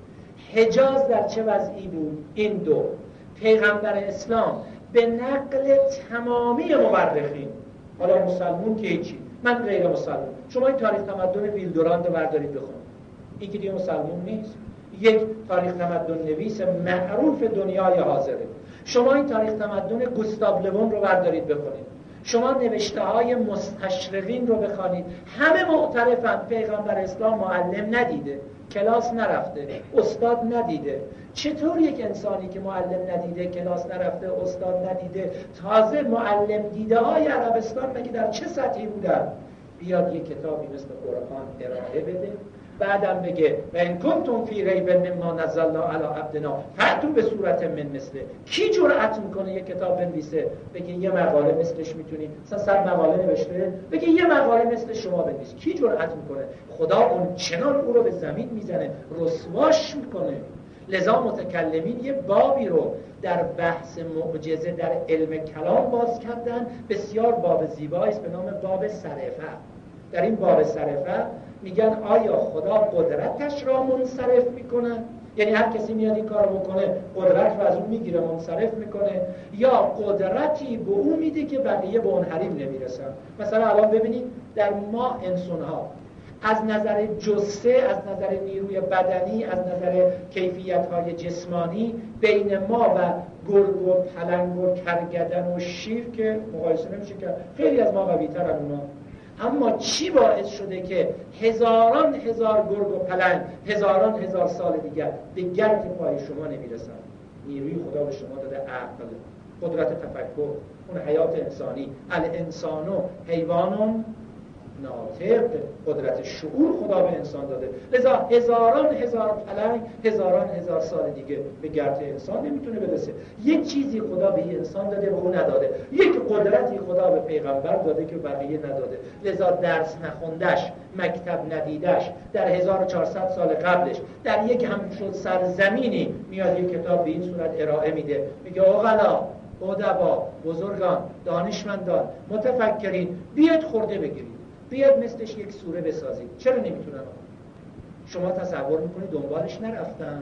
حجاز در چه وضعی بود؟ این دو. پیغمبر اسلام به نقل تمامی مورخین، حالا مسلمون که هیچی، من غیر مسلمون، شما این تاریخ تمدن ویلدوراند رو بردارید بخونید، این که دیگه مسلمون نیست، یک تاریخ تمدن نویس معروف دنیای حاضره. شما این تاریخ تمدن گوستاو لوون رو بردارید بخونید، شما نوشته های مستشرقین رو بخوانید، همه معترفن پیغمبر اسلام معلم ندیده، کلاس نرفته، استاد ندیده. چطور یک انسانی که معلم ندیده، کلاس نرفته، استاد ندیده، تازه معلم دیده های عربستان مگه در چه سطحی بودن، بیاد یک کتابی مثل قرآن ارائه بده، بعدم بگه و ان کنتم فی ریب مما نزلنا علی عبدنا فأتوا به صورت من مثله؟ کی جرأت میکنه یک کتاب بنویسه بگه یه مقاله مثلش میتونی، مثلا صد مقاله نوشته بگه یه مقاله مثل شما بنویس؟ کی جرأت میکنه؟ خدا اون چنان او رو به زمین میزنه، رسواش میکنه. لذا متکلمین یه بابی رو در بحث معجزه در علم کلام باز کردن، بسیار باب زیبایی است، به نام باب صرفه. در این باب صرفه میگن آیا خدا قدرتش را منصرف میکنه؟ یعنی هر کسی میاد این کار رو بکنه قدرت رو از اون میگیره منصرف میکنه، یا قدرتی به اون میده که بقیه به اون حریم نمیرسن؟ مثلا الان ببینید در ما انسان ها از نظر جثه، از نظر نیروی بدنی، از نظر کیفیت‌های جسمانی بین ما و گرگ و پلنگ و کرگدن و شیر که مقایسه نمیشه کرد، خیلی از ما قوی‌ترن اونا. اما چی باعث شده که هزاران هزار گرگ و پلنگ هزاران هزار سال دیگر به گرد پای شما نمیرسن؟ نیروی خدا به شما داده، عقل، قدرت تفکر، اون حیات انسانی. الانسانو حیوانون ناطق، قدرت شعور خدا به انسان داده. لذا هزاران هزار پلنگ هزاران هزار سال دیگه به گرد انسان نمیتونه برسه. یک چیزی خدا به انسان داده و او نداده، یک قدرتی خدا به پیغمبر داده که بقیه نداده. لذا درس نخوندش، مکتب ندیدش، در هزار و چهارصد سال قبلش در یک همچون سرزمینی میاد یک کتاب به این صورت ارائه میده، میگه عقلا، ادبا، بزرگان، دانشمندان، متفکرین، بیاید خورده بگیرید، بیاد مثلش یک سوره بسازید. چرا نمیتونن؟ شما تصور میکنید دنبالش نرفتن؟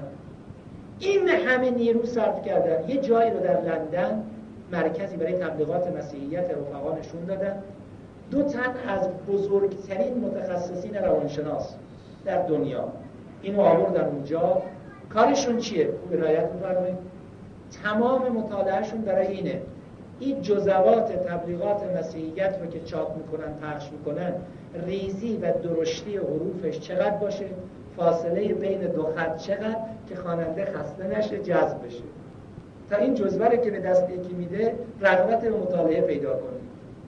این همه نیرو صرف کردن، یه جایی رو در لندن، مرکزی برای تبلیغات مسیحیت، رفقا نشون دادن. دو تن از بزرگترین متخصصین روانشناس در دنیا اینو آوردن اونجا. کارشون چیه؟ خوب رعایت بفرمایید. تمام مطالعهشون برای اینه این جزوات تبلیغات مسیحیت رو که چاپ میکنن، پخش میکنن، ریزی و درشتی حروفش چقدر باشه، فاصله بین دو خط چقدر که خواننده خسته نشه، جذب بشه. تا این جزوه که به دست یکی میده رغبت به مطالعه پیدا کنه.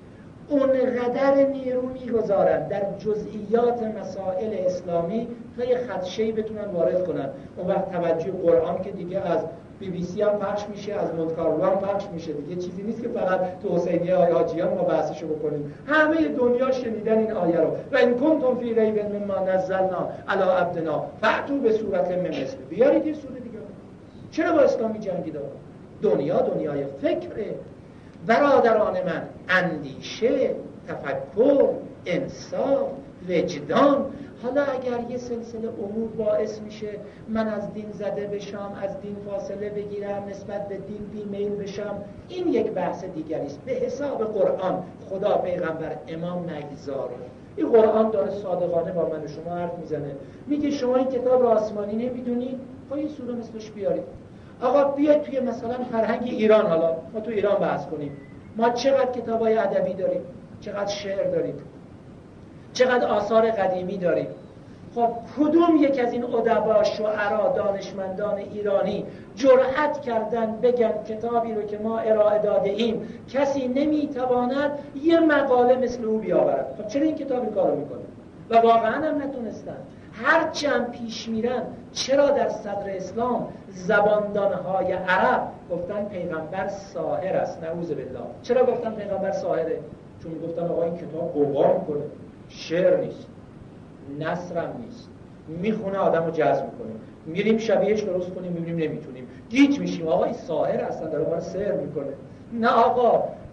اونقدر نیرو میگذارن در جزئیات مسائل اسلامی تا یه خدشه‌ای بتونن وارد کنن. اون وقت توجه قرآن که دیگه از بی بی سی هم پخش میشه، از مونتکارلو هم پخش میشه، دیگه چیزی نیست که فقط تو حسینیه های حاجیان ما بحثشو بکنیم. همه دنیا شنیدن این آیه رو. و ان کنتم فی ریب مما نزلنا علی عبدنا فأتوا به صورت من مثله. بیارید یه سوره دیگه. چرا با اسلام می‌جنگید؟ دنیا دنیای فکره. برادران من، اندیشه، تفکر، انصاف، وجدان. حالا اگر یه سلسله امور باعث میشه من از دین زده بشم، از دین فاصله بگیرم، نسبت به دین بیمیل بشم، این یک بحث دیگری است. به حساب قرآن خدا پیغمبر امام نگذاره. این قرآن داره صادقانه با من و شما حرف میزنه، میگه شما این کتاب را آسمانی نمیدونید، خب این سوره مثلش بیارید. آقا بیاید توی مثلا فرهنگ ایران، حالا ما تو ایران بحث کنیم، ما چقدر کتابای ادبی داریم، چقدر شعر داریم، چقدر آثار قدیمی داریم. خب کدوم یک از این ادبا، شعرا، دانشمندان ایرانی جرأت کردن بگن کتابی رو که ما ارائه داده ایم کسی نمیتواند یه مقاله مثل او بیاورد؟ خب چرا این کتاب این کارو میکنه؟ و واقعا هم نتونستن. هر چند پیش میرن، چرا در صدر اسلام زباندانهای عرب گفتن پیغمبر ساحر است؟ نعوذ بالله. چرا گفتن پیغمبر ساحره؟ چون گفتن آقا این کتاب قوقا میکنه، شعر نیست، نثرم نیست، میخونه آدم رو جذب میکنه، میریم شبیهش درست کنیم میبینیم نمیتونیم، گیج میشیم، آقا این ساحر اصلا داره ما رو سحر میکنه. نه آقا،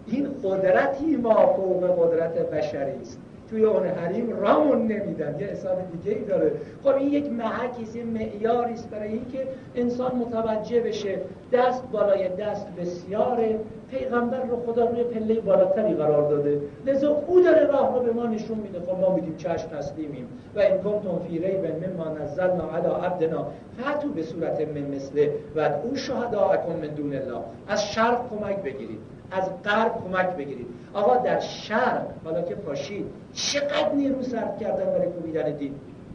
این قدرتی ما فوق قدرت بشری است، توی اون حریم رامون نمیدن، یه حساب دیگه ای داره. خب این یک محکی، معیاری است برای اینکه انسان متوجه بشه دست بالای دست بسیاره، پیغمبر رو خدا روی پله بالاتری قرار داده، لذا او داره راه رو به ما نشون میده. خب ما میگیم چشم تسلیمیم. و این کنتم فی ریب مما نزلنا علی عبدنا فاتوا به صورت من مثله و ادعوا شهداءکم من دون الله. از شرق کمک بگیرید، از غرب کمک بگیرید. آقا در شرق حالا که پاشید چقدر نیرو صرف کردن برای کوبیدن دین.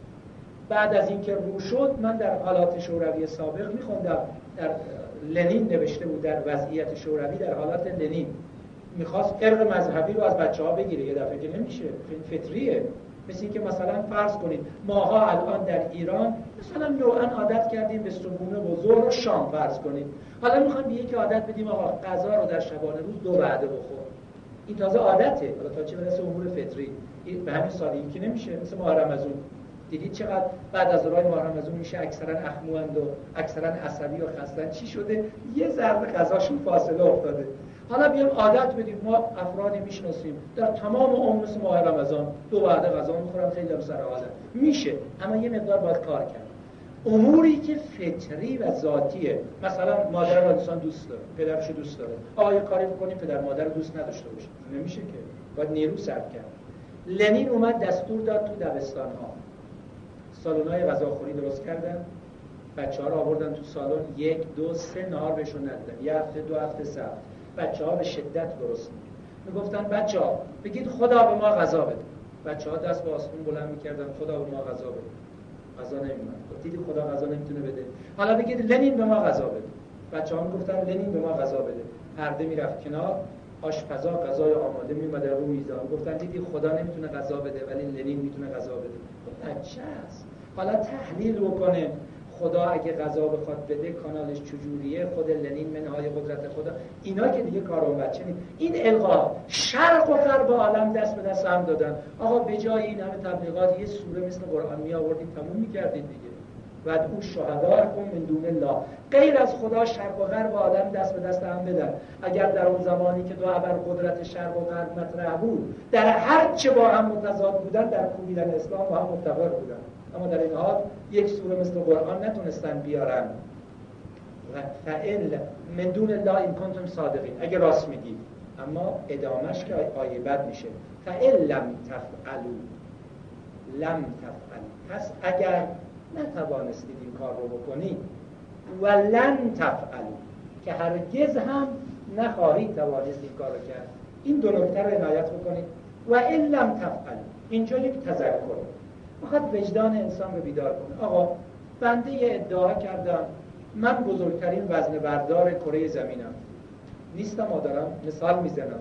بعد از اینکه رو شد، من در حالات شوروی سابق میخوندم، در لنین نوشته بود در وضعیت شوروی در حالات لنین میخواست ارق مذهبی رو از بچه ها بگیره، یه دفعه که نمیشه، فطریه. مثل اینکه مثلا فرض کنید ماها الان در ایران مثلا نوعا عادت کردیم به صبحونه و ظهر و شام فرض کنید، حالا میخوایم به یکی عادت بدیم آقا غذا رو در شبانه روز دو وعده بخور. این تازه عادته، حالا تا چه برسه امور فطری. این به همین سادگی که نمیشه. مثل ماه رمضان دیدید چقدر بعد از اورای ماه رمضان میشه اکثرا اخموند و اکثرا عصبی و خستن. چی شده؟ یه ذره غذاشون فاصله افتاده. حالا بیام عادت بدیم، ما افرادی میشناسیم در تمام عمر مثل ماه رمضان دو وعده غذا میخورن، خیلی در سر حاله میشه، اما یه مقدار باید کار کرد. اموری که فطری و ذاتیه، مثلا مادر رو انسان دوست داره، پدرش رو دوست داره، آقا یه کاری بکنیم پدر مادر رو دوست نداشته باشه، نمیشه که، باید نیرو صرف کرد. لنین اومد دستور داد تو دبستان ها سالن‌های غذاخوری درست کردن، بچه‌ها رو آوردن تو سالن، یک دو سه نهار بهشون ندادن، یه هفته دو هفته سه هفته بچه‌ها به شدت گرسنه میگفتن بچه‌ها بگید خدا به ما غذا بده. بچه‌ها دست به آسمون بلند می‌کردن خدا به ما غذا بده. غذا نمی‌اومد. دیدی خدا غذا نمیتونه بده، حالا بگید لنین به ما غذا بده. بچه‌ها میگفتن لنین به ما غذا بده. پرده میرفت کنار، آشپزا غذای آماده میومد رو میزان، گفتن دیدی خدا نمیتونه غذا بده ولی لنین میتونه غذا بده. خب بچه است. حالا تحلیل بکنه خدا اگه غذا بخواد بده کانالش چجوریه، خود لنین منهای قدرت خدا، اینا که دیگه کار اون بچه نیست. این القا شرق و غرب عالم دست به دست هم دادن. آقا به جای این همه تبلیغات یه سوره مثل قرآن می آوردید تموم می‌کردید دیگه. و اون شهداءکم من دون الله، غیر از خدا شرق و غرب عالم دست به دست هم بدن. اگر در اون زمانی که دو ابر قدرت شرق و غرب مطرح بود، در هر چه با هم متضاد بودن در کوبیدن اسلام با هم متفق بودن، اما در این حال یک سوره مثل قرآن نتونستن بیارن. و فعل من دون الله این کنتم صادقین، اگه راست میگی. اما ادامش که آیه بد میشه فعل لم تفعلوا لم تفعلوا، پس اگر نتوانستید این کار رو بکنید، و لن تفعلوا، که هرگز هم نخواهید توانست این کار رو کرد. این دو نکته رو عنایت بکنید. و ان لم تفعلوا، اینجا یک تذکر میخواد وجدان انسان رو بیدار کنه. آقا بنده ادعا کردم من بزرگترین وزنه بردار کره زمینم، نیستم، دارم مثال میزنم.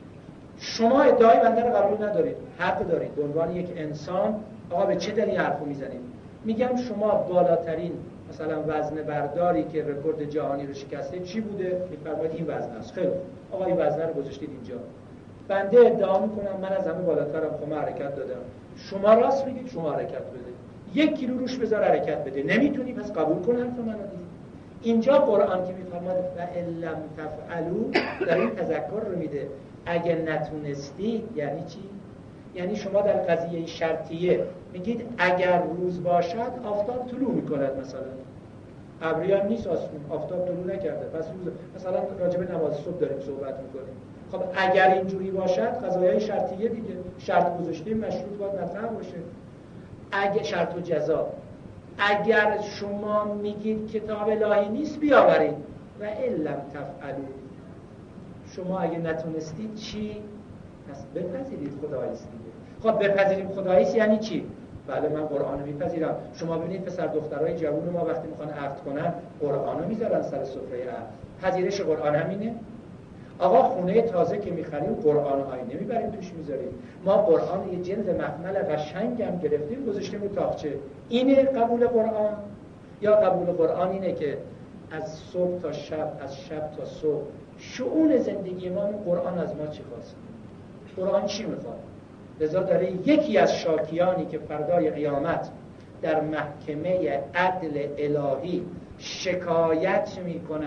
شما ادعای بنده رو قبول ندارید، حق دارید به عنوان یک انسان. آقا به چه دلیل حرفو میزنید؟ میگم شما بالاترین مثلا وزنه برداری که رکورد جهانی رو شکسته چی بوده؟ میفرمایید این وزن است. خیلی آقا این وزنه رو گذاشتید اینجا. بنده ادعا میکنم من از همه بالاترم، خب حرکت دادم. شما راست میگید، شما حرکت بده، یک کیلو روش بذار حرکت بده. نمیتونی، پس قبول کن حرف منو دیگه. اینجا قرآن که میفرماد و ان لم تفعلوا، در این تذکر رو میده اگه نتونستی. یعنی چی؟ یعنی شما در قضیه شرطیه میگید اگر روز باشد آفتاب طلوع میکند، مثلا ابری هم نیست آسمون، آفتاب طلوع نکرده، پس روز مثلا راجع به نماز صبح داریم صحبت میکنیم. خب اگر اینجوری باشد قضایای شرطیه دیگه، شرط گذاشته مشروط باید مطرح باشه. اگه شرط و جزا، اگر شما میگید کتاب الهی نیست بیاورید، و ان لم تفعلوا، شما اگه نتونستید چی؟ پس بپذیرید خداییست دیگه. خب بپذیریم خداییست یعنی چی؟ بله من قرآن رو میپذیرم. شما ببینید پسر دخترای جوون ما وقتی میخوان عقد کنن قرآن رو میذارن سر سفره عقد. پذیرش قرآن همینه. آقا خونه تازه که میخریم قرآن و آیه نمیبریم توش میذاریم. ما قرآن یه جلد مخمل قشنگ هم گرفتیم گذاشتیم رو تاقچه. اینه قبول قرآن؟ یا قبول قرآن اینه که از صبح تا شب، از شب تا صبح شؤون زندگی ما قرآن از ما چی خواسته؟ قرآن چی میخواد؟ لذا داره یکی از شاکیانی که فردای قیامت در محکمه عدل الهی شکایت میکند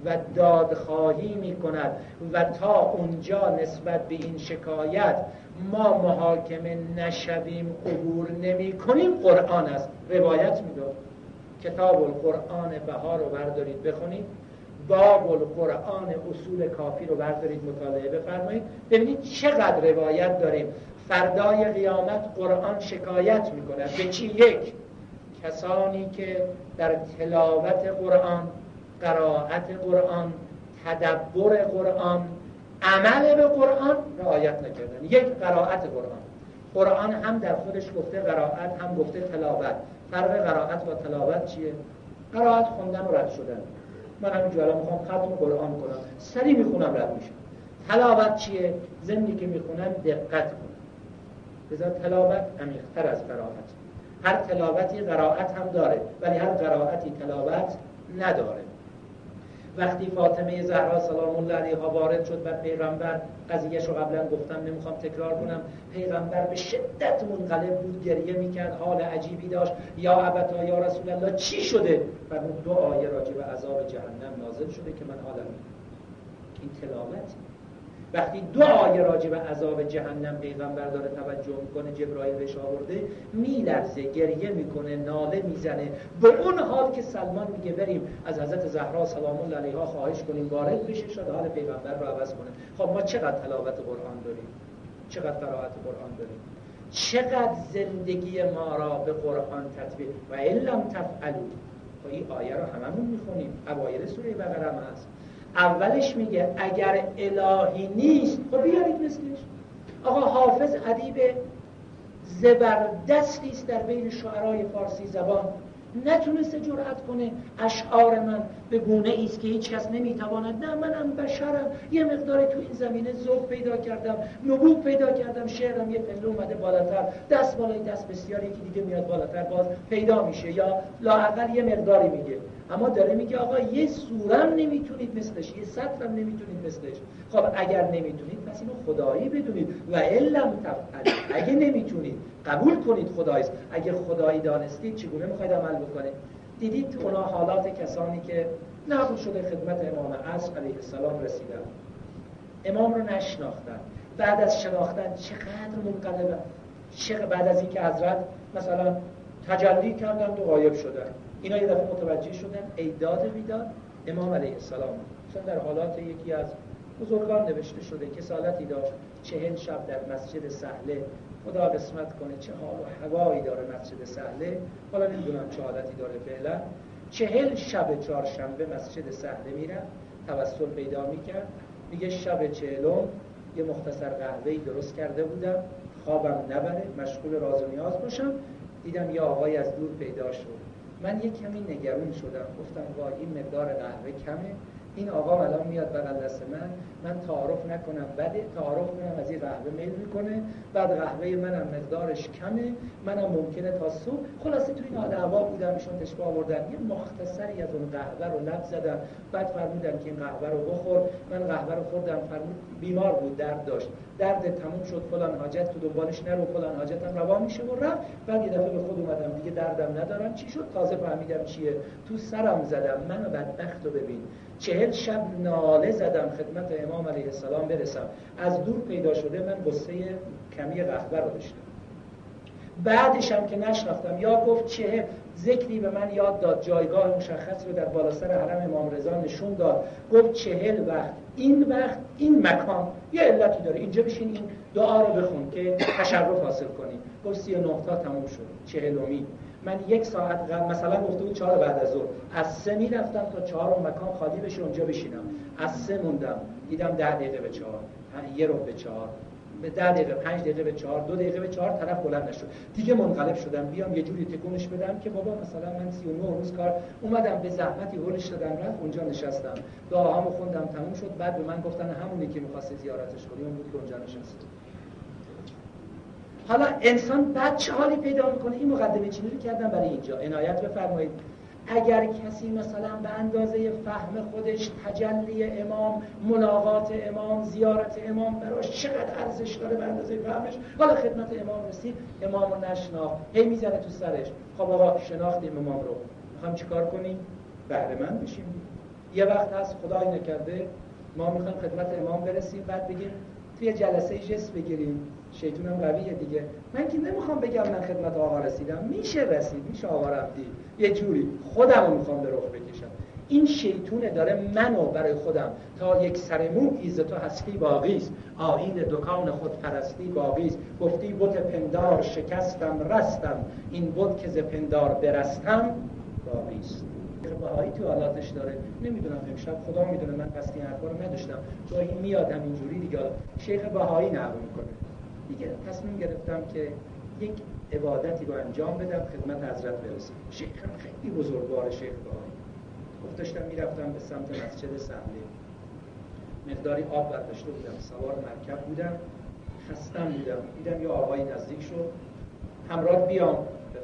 و دادخواهی می کند و تا اونجا نسبت به این شکایت ما محاکمه نشویم عبور نمی کنیم قرآن است. روایت می داد کتاب القرآن بها رو بردارید بخونید، باب القرآن اصول کافی رو بردارید مطالعه بفرمایید، ببینید چقدر روایت داریم. فردای قیامت قرآن شکایت می کند به چی؟ یک، کسانی که در تلاوت قرآن، قرائت قرآن، تدبر قرآن، عمل به قرآن رعایت نکردن. یک، قرائت قرآن. قرآن هم در خودش گفته قرائت، هم گفته تلاوت. فرق قرائت با تلاوت چیه؟ قرائت خوندن و رد شدن. من همینجور الان میخوام ختم قرآن کنم، سریع میخونم رد میشم. تلاوت چیه؟ ضمنی که میخونم دقت کنم. لذا تلاوت عمیق‌تر از قرائت. هر تلاوتی قرائت هم داره ولی هر قرائتی تلاوت نداره. وقتی فاطمه زهرا سلام الله علیها وارد شد بر پیغمبر، قضیهش رو قبلا گفتم نمیخوام تکرار کنم، پیغمبر به شدت منقلب بود، گریه میکرد، حال عجیبی داشت. یا ابتا یا رسول الله چی شده؟ فرمود دو آیه راجع به عذاب جهنم نازل شده که من حالم این تلاوت. وقتی دو آیه راجع به عذاب جهنم پیغمبر داره توجه میکنه، جبرائیل بهش آورده، میلرزه، گریه میکنه، ناله میزنه، به اون حال که سلمان میگه بریم از حضرت زهرا سلام الله علیها خواهش کنیم وارد بشه شد حال پیغمبر رو عوض کنه. خب ما چقدر تلاوت قرآن داریم؟ چقدر قرائت قرآن داریم؟ چقدر زندگی ما را به قرآن تطبیق؟ و ان لم تفعلوا، خب این آیه رو هممون میخونیم، اوایل سوره بقره هم هست. اولش میگه اگر الهی نیست خب بیارید مثلش. آقا حافظ ادیب زبردستی است در بین شعرای فارسی زبان، نتونسته جرأت کنه اشعار من به گونه ایست که هیچ کس نمیتواند. نه، منم بشرم، یه مقداری تو این زمینه ذوق پیدا کردم، نبوغ پیدا کردم، شعرم یه پله اومده بالاتر، دست بالای دست بسیار، یکی دیگه میاد بالاتر باز پیدا میشه، یا لااقل یه مقداری میگه. اما داره میگه آقا یه سورم نمیتونید مثلش، یه سطرم نمیتونید مثلش. خب اگر نمیتونید پس اینو خدایی بدونید. و علم تفعل، اگه نمیتونید قبول کنید خداییست. اگه خدایی دانستید چگونه میخواید عمل بکنید؟ دیدید تو اونا حالات کسانی که نقل شده خدمت امام عصر علیه السلام رسیدن، امام رو نشناختن، بعد از شناختن چقدر منقلبن. چقدر بعد از اینکه حضرت مثلا تجلی کردن و غایب شدن، اینا یه دفعه متوجه شدن ایداد بیداد امام علیه السلام. مثلا در حالات یکی از بزرگان نوشته شده که سالتی داشت چهل شب در مسجد سهله، خدا قسمت کنه چه حال و هوایی داره مسجد سهله، حالا نمیدونم چه حالتی داره فعلا. چهل شب چهارشنبه مسجد سهله میرم، توسل پیدا میکرد، میگه شب چهلم یه مختصر قهوه‌ای درست کرده بودم، خوابم نبره، مشغول راز و نیاز باشم، دیدم یه آقای از دور پیدا شد. من یه کمی نگران شدم، گفتم وای این مقدار قهوه کمه، این آقا الان میاد بغل دست من، من تعارف نکنم بده، تعارف کنم از این قهوه میل میکنه، بعد قهوه منم مقدارش کمه، منم ممکنه تا صبح. خلاصه تو این حال هوا بودم، ایشون تشبیه آوردن، یه مختصری از اون قهوه رو لب زدم، بعد فرمودن که این قهوه رو بخور. من قهوه رو خوردم، فرمود بیمار بود، درد داشت، درد تموم شد، فلان حاجت تو دنبالش نرو، فلان حاجتم روا میشه و رفت. بعد یه دفعه به خود اومدم، دیگه دردم ندارم. چی شد؟ تازه فهمیدم چیه، تو سرم زدم، منو بدبختو ببین، چهل شب ناله زدم خدمت امام علیه السلام برسم، از دور پیدا شده. من قصه کمی قهوه رو داشتم، بعدش هم که نشناختم یا گفت چه ذکری به من یاد داد، جایگاه مشخص رو در بالا سر حرم امام رضا نشون داد، گفت چهل وقت این وقت این مکان یه علتی داره، اینجا بشین این دعا رو بخون که تشرف حاصل کنی. گفت سی و نه تا تموم شد، چهلمی. من یک ساعت قبل مثلا گفته بود چهار بعد از ظهر، از سه میرفتم تا چهار اون مکان خالی بشه اونجا بشینم، از سه موندم دیدم ده دقیقه به چهار، یه رو به چهار، به ده دقیقه، پنج دقیقه به چهار، دو دقیقه به چهار، طرف بلند نشد. دیگه منقلب شدم بیام یه جوری تکونش بدم که بابا مثلا من سی و نه روز کار اومدم به زحمتی هولش دادم رفت، اونجا نشستم دعاهامو خوندم تموم شد. بعد به من گفتن همونی که می‌خواستی زیارتش کنی اون بود که اونجا نشست. حالا انسان بعد چه حالی پیدا میکنه؟ این مقدمه چینی رو کردم برای اینجا. عنایت بفرمایید اگر کسی مثلا به اندازه فهم خودش تجلی امام، ملاقات امام، زیارت امام براش چقدر ارزش داره به اندازه فهمش، حالا خدمت امام رسید، امام رو نشناخت، هی میزنه تو سرش. خب آقا شناختیم امام رو، میخوام چیکار کنیم؟ بهره مند بشیم. یه وقت هست خدای نکرده ما میخوایم خدمت امام برسیم، بعد بگیم توی جلسه جس بگیریم، شیطون هم قویه دیگه. من که نمیخوام بگم من خدمت آقا رسیدم، میشه رسید، میشه آقا رفتی، یه جوری خودم رو میخوام به رخ بکشم. این شیطونه داره منو برای خودم تا یک سر مو ایز تو هستی باقیست، آیین دکان خود پرستی باقیست، گفتی بت پندار شکستم رستم، این بت که ز پندار برستم باقیست. بهایی تو حالاتش داره، نمیدونم امشب خدا میدونه، من قصدی این حرفا رو نداشتم، گاهی میاد همینجوری دیگه. شیخ بهایی نقل میکنه دیگه، تصمیم گرفتم که یک عبادتی رو انجام بدم خدمت حضرت برسم. شیخم خیلی بزرگوار شیخ بهایی. گفت داشتم میرفتم به سمت مسجد سهله، مقداری آب برداشته بودم، سوار مرکب بودم، خستم بودم، دیدم یه آقایی نزدیک شد، همراه بیام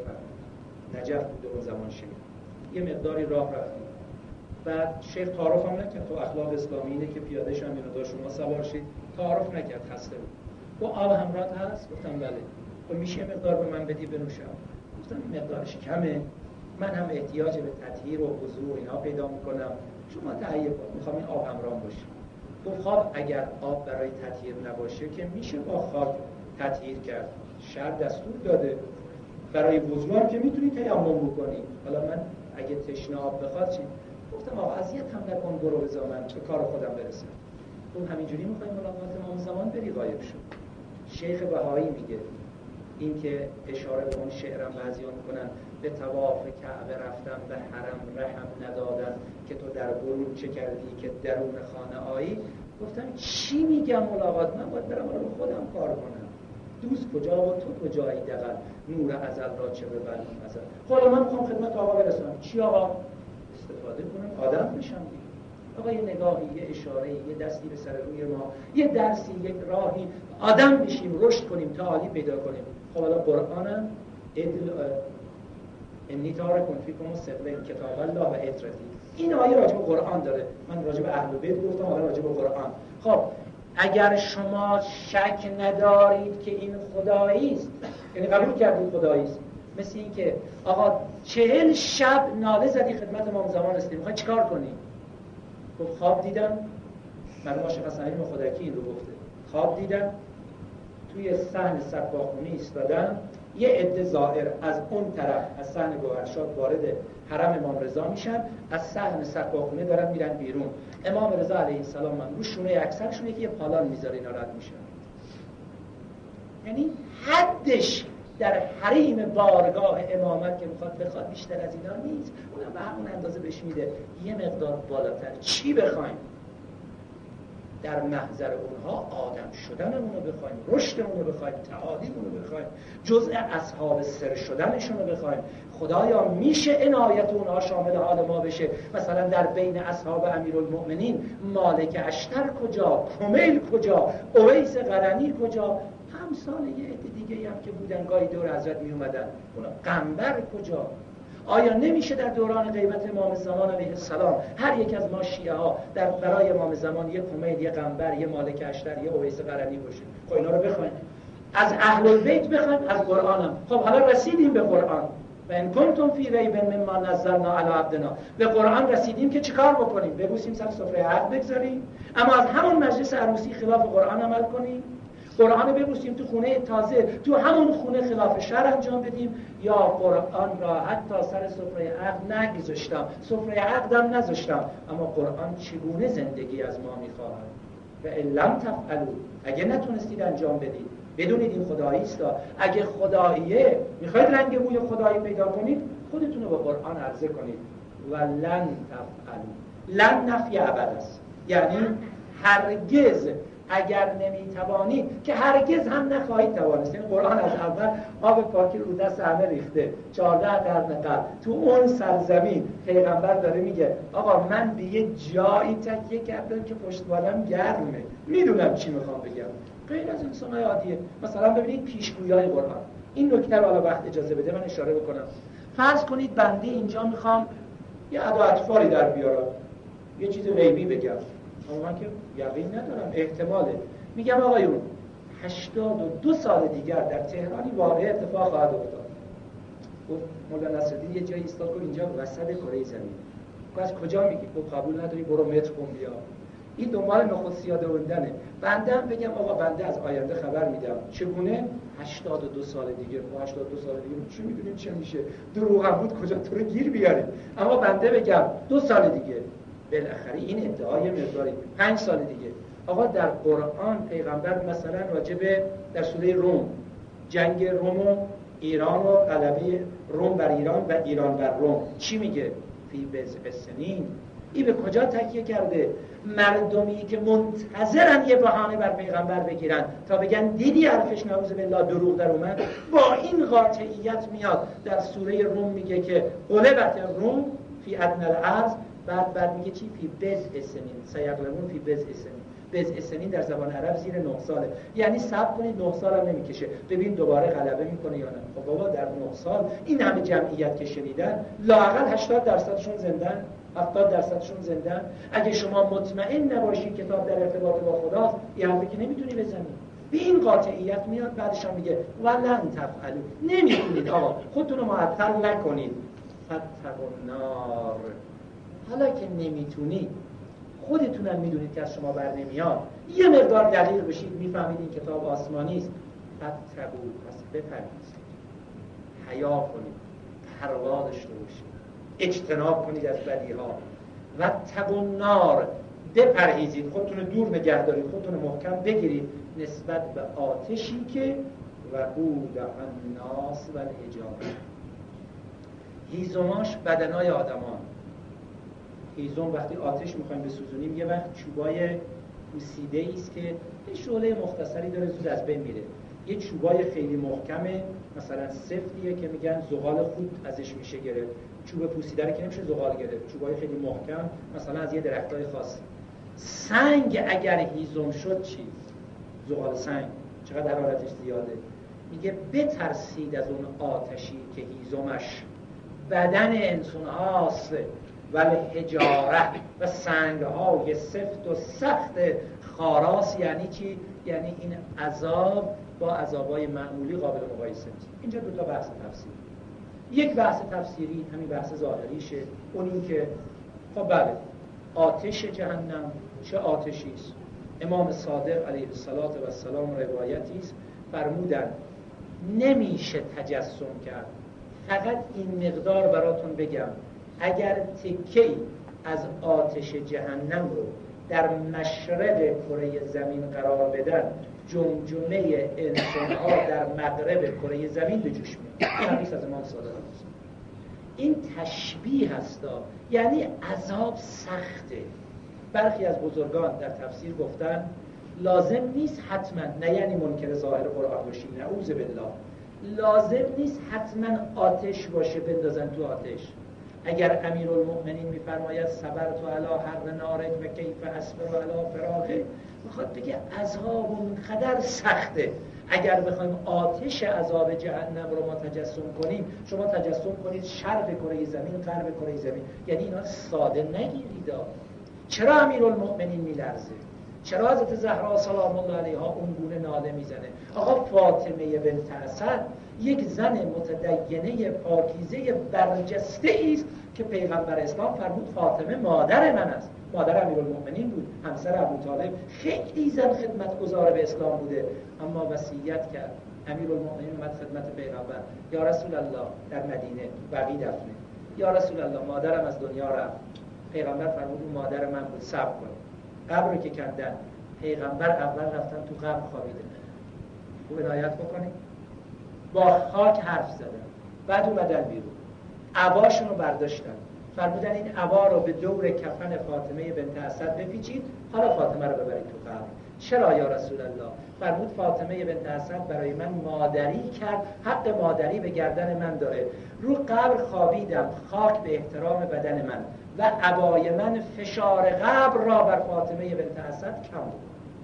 بفرم. نجف بوده اون زمان شیخ. یه مقداری راه رفتیم، بعد شیخ تعارف هم نکرد، تو اخلاق اسلامی اینه که پیاده شم اینو داشت شما سوار شید، تعارف نکرد، خسته بود. گفت آب همراهت هست؟ گفتم بله. گفت میشه مقدار به من بدی بنوشم؟ گفتم مقدارش کمه، من هم احتیاج به تطهیر و وضو اینا پیدا میکنم، شما تهیه کن، میخوام این آب همراهم باشه. گفت خب اگر آب برای تطهیر نباشه که میشه با خاک تطهیر کرد، شرع دستور داده، برای وضو هم که میتونی تیمم بکنی. حالا من اگه تشنه آب بخواد چی؟ گفتم آقا اذیت هم نکن، برو بذار من به کار خودم برسم. اون همینجوری میخوای ملاقات امام زمان بری، غایب شد. شیخ بهایی میگه این که اشاره به اون شعرم بعضی‌ها میکنن، به طواف کعبه رفتم به حرم رحم ندادن که تو در برون چه کردی که درون خانه آیی. گفتم چی میگم ملاقات، من باید برم رو خودم کار کنم. دوست کجا و تو کجایی دقل، نور ازل را چه به بلون ازل. حالا من میخوام خدمت آقا برسم، چی آقا؟ استفاده کنم آدم بشم دیگه. آقا یه نگاهی، یه اشاره‌ای، یه دستی به سر روی ما، یه درسی، یک راهی، آدم بشیم، رشد کنیم، تعالی پیدا کنیم. خب حالا قرآنم ادل انی تارکم فیکم ثقلین کتاب الله و اطرتی، این آیه راجع به قرآن داره. من راجع به اهل بیت گفتم، حالا راجع به قرآن. خب اگر شما شک ندارید که این خدایی است، یعنی قبول کردید خدایی است، مثل این که آقا چهل شب ناله زدی خدمت امام زمان رسیدی، میخوای چیکار کنی؟ گفت خواب دیدم، مرحوم عاشق حسن علی خدکی این رو گفته، خواب دیدم توی صحن سقاخونی ایستادم، یه عده زائر از اون طرف از صحن گوهرشاد وارد حرم امام رضا میشن، از صحن سقاخونه دارن میرن بیرون. امام رضا علیه السلام من رو شونه اکثرشون یکی یه پالان میذاره، اینا رد میشن. یعنی حدش در حریم بارگاه امامت که میخواد بخواد بیشتر از اینا نیست، اونم به همون اندازه بهش میده، یه مقدار بالاتر. چی بخوایم؟ در محضر اونها آدم شدن اونو بخوایم، رشد اونو بخوایم، تعالی اونو بخوایم، جزء اصحاب سر شدنشون رو بخوایم. خدایا میشه عنایت اونها شامل حال ما بشه؟ مثلا در بین اصحاب امیرالمؤمنین مالک اشتر کجا، کمیل کجا، اویس قرنی کجا، همسال یه عده دیگه هم که بودن گاهی دور حضرت می اومدن، اونا قنبر کجا؟ آیا نمیشه در دوران غیبت امام زمان علیه السلام هر یک از ما شیعه ها در برای امام زمان یک کمیل، یک قنبر، یک مالک اشتر، یک اویس قرنی باشه؟ خب اینا رو بخوایم، از اهل البیت بخوایم، از قرآنم. خب حالا رسیدیم به قرآن، و ان کنتم فی ریب مما نزلنا علی عبدنا، به قرآن رسیدیم که چیکار بکنیم؟ ببوسیم سر سفره عقد بگذاریم، اما از همون مجلس عروسی خلاف قرآن عمل کنیم؟ قرآن ببوسیم تو خونه تازه، تو همون خونه خلاف شرع انجام بدیم؟ یا قرآن را حتی سر سفره عقد نگذاشتم، سفره عقدم نذاشتم، اما قرآن چگونه زندگی از ما میخواهد؟ و لم تفعلوا، اگه نتونستید انجام بدید، بدونید این خدایی است. اگه خداییه، میخواید رنگ بوی خدایی پیدا کنید، خودتون رو به قرآن عرضه کنید. و لن تفعلوا، لن نفی ابد است، یعنی هرگز اگر نمیتوانید، که هرگز هم نخواهید توانست. این قرآن از اول آب پاکی رو دست همه ریخته، چهارده قرن قبل تو اون سرزمین پیغمبر داره میگه آقا من به یه جایی تکیه کردم که پشتوانم گرمه، میدونم چی میخوام بگم، غیر از انسان‌های عادیه. مثلا ببینید پیشگویای قرآن، این نکته رو حالا وقت اجازه بده من اشاره بکنم. فرض کنید بنده اینجا میخوام یه ادا اطفالی در بیارم، یه چیز غیبی بگم، اما من که یقین ندارم، احتماله. میگم آقایون هشتاد و دو سال دیگر در تهرانی واقعه اتفاق خواهد افتاد. گفت مولانا نصرالدین یه جایی ایستاد، گفت اینجا وسط کره زمین، از کجا میگی؟ گفت قبول نداری برو متر کن بیا. این دنبال نخست یاد موندنه. بنده هم بگم آقا بنده از آینده خبر میدم. چگونه؟ هشتاد و دو سال دیگه. با هشتاد و دو سال دیگه چی میدونیم چه میشه؟ دروغ هم بود کجا تو رو گیر بیاره. اما بنده بگم دو سال دیگه، بالاخره این ادعای مقداری پنج سال دیگه. آقا در قرآن پیغمبر مثلا راجب در سوره روم جنگ روم و ایران و غلبه روم بر ایران و ایران بر روم چی میگه؟ فی بضع سنین. این به کجا تکیه کرده؟ مردمی که منتظرن یه بهانه بر پیغمبر بگیرن تا بگن دیدی حرفش نعوذ بالله دروغ در اومد، با این قاطعیت میاد در سوره روم میگه که غلبت روم فی ادنی الارض، بعد بعد میگه چی؟ فی بضع سنین سیغلبون فی بضع سنین. بضع سنین در زبان عرب زیر نه ساله، یعنی صبر کنید نه سال هم نمیکشه ببین دوباره غلبه میکنه یا نه. خب بابا در نه سال این همه جمعیت که شنیدن لااقل هشتاد درصدشون زندن، هفتاد درصدشون زندن. اگه شما مطمئن نباشی کتاب در ارتباط با خداست، این حرفی که نمیتونی بزنی. به این قاطعیت میاد بعدش هم میگه ولن تفعلوا، نمیتونید آقا خودتون رو معطل نکنید. فتقوا النار، حالا که نمیتونید خودتونم میدونید که از شما بر نمیاد، یه مقدار دقیق بشید میفهمید این کتاب آسمانی است. فتقوا، پس بپرهیزید، حیا کنید، پروا داشته باشید، اجتناب کنید از بدیها. و تقوا النار، بپرهیزید، خودتون دور نگه دارید، خودتون محکم بگیرید نسبت به آتشی که وقود الناس و الحجاره. هیزماش بدنای آدمان. هیزم وقتی آتش میخوایم بسوزونیم یه وقت چوبای پوسیده ایست که یه شعله مختصری داره زود از بین میره. یه چوبای خیلی محکمه مثلا سفتیه که میگن زغال خود ازش میشه گرفت. چوب پوسیده رو که نمیشه زغال گرفت. چوبای خیلی محکم مثلا از یه درختای خاص. سنگ اگر هیزم شد چی؟ زغال سنگ چقدر حرارتش زیاده. میگه بترسید از اون آتشی که هیزمش بدن انسان هاست ولی حجاره و سنگ های سفت و سخت خاراس. یعنی چی؟ یعنی این عذاب با عذابای معمولی قابل مقایسه نیست. اینجا دو تا بحث تفسیری. یک بحث تفسیری همین بحث ظاهریشه، اون این که خب بله آتش جهنم چه آتشی است. امام صادق علیه السلام روایتی است فرمودن نمیشه تجسم کرد. فقط این مقدار براتون بگم، اگر تکه‌ای از آتش جهنم رو در مشرق کره زمین قرار بدن، جمجمه انسان‌ها در مغرب کره زمین به جوش میاد. این حدیث از امام صادق است. این تشبیه هستا، یعنی عذاب سخته. برخی از بزرگان در تفسیر گفتن لازم نیست حتما، نه یعنی منکر ظاهر قرآن باشی، نعوذ بالله، لازم نیست حتما آتش باشه بندازن تو آتش. اگر امیرالمؤمنین میفرماید صبرت علی حر نارک و کیف اصبر علی فراقه، میخواد بگه عذاب اونقدر سخته. اگر بخوایم آتش عذاب جهنم رو ما تجسم کنیم، شما تجسم کنید شرق کره زمین، غرب کره زمین، یعنی اینا ساده نگیرید. چرا امیرالمؤمنین میلرزه؟ چرا حضرت زهرا سلام الله علیها اون گونه ناله میزنه؟ آقا فاطمه بنت اسد یک زن متدینه پاکیزه برجسته است که پیغمبر اسلام فرمود فاطمه مادر من است. مادر امیرالمؤمنین بود، همسر ابوطالب، خیلی زن خدمتگزار به اسلام بوده، اما وصیت کرد. امیرالمؤمنین اومد خدمت پیغمبر، یا رسول الله، در مدینه بقیع دفنه، یا رسول الله مادرم از دنیا رفت. پیغمبر فرمود اون مادر من بود، صبر کن. قبر رو که کندن، پیغمبر اول رفتن تو قبر خوابیدن. خوب عنایت بکنید، با خاک حرف زدن، بعد اومدن بیرون، عباشون رو برداشتن، فرمودن این عبا رو به دور کفن فاطمه بنت اسد بپیچید، حالا فاطمه رو ببرید تو قبر. چرا یا رسول الله؟ فرمود فاطمه بنت اسد برای من مادری کرد، حق مادری به گردن من داره. رو قبر خوابیدم، خاک به احترام بدن من و عبای من فشار قبر را بر فاطمه بنت اسد کم بود.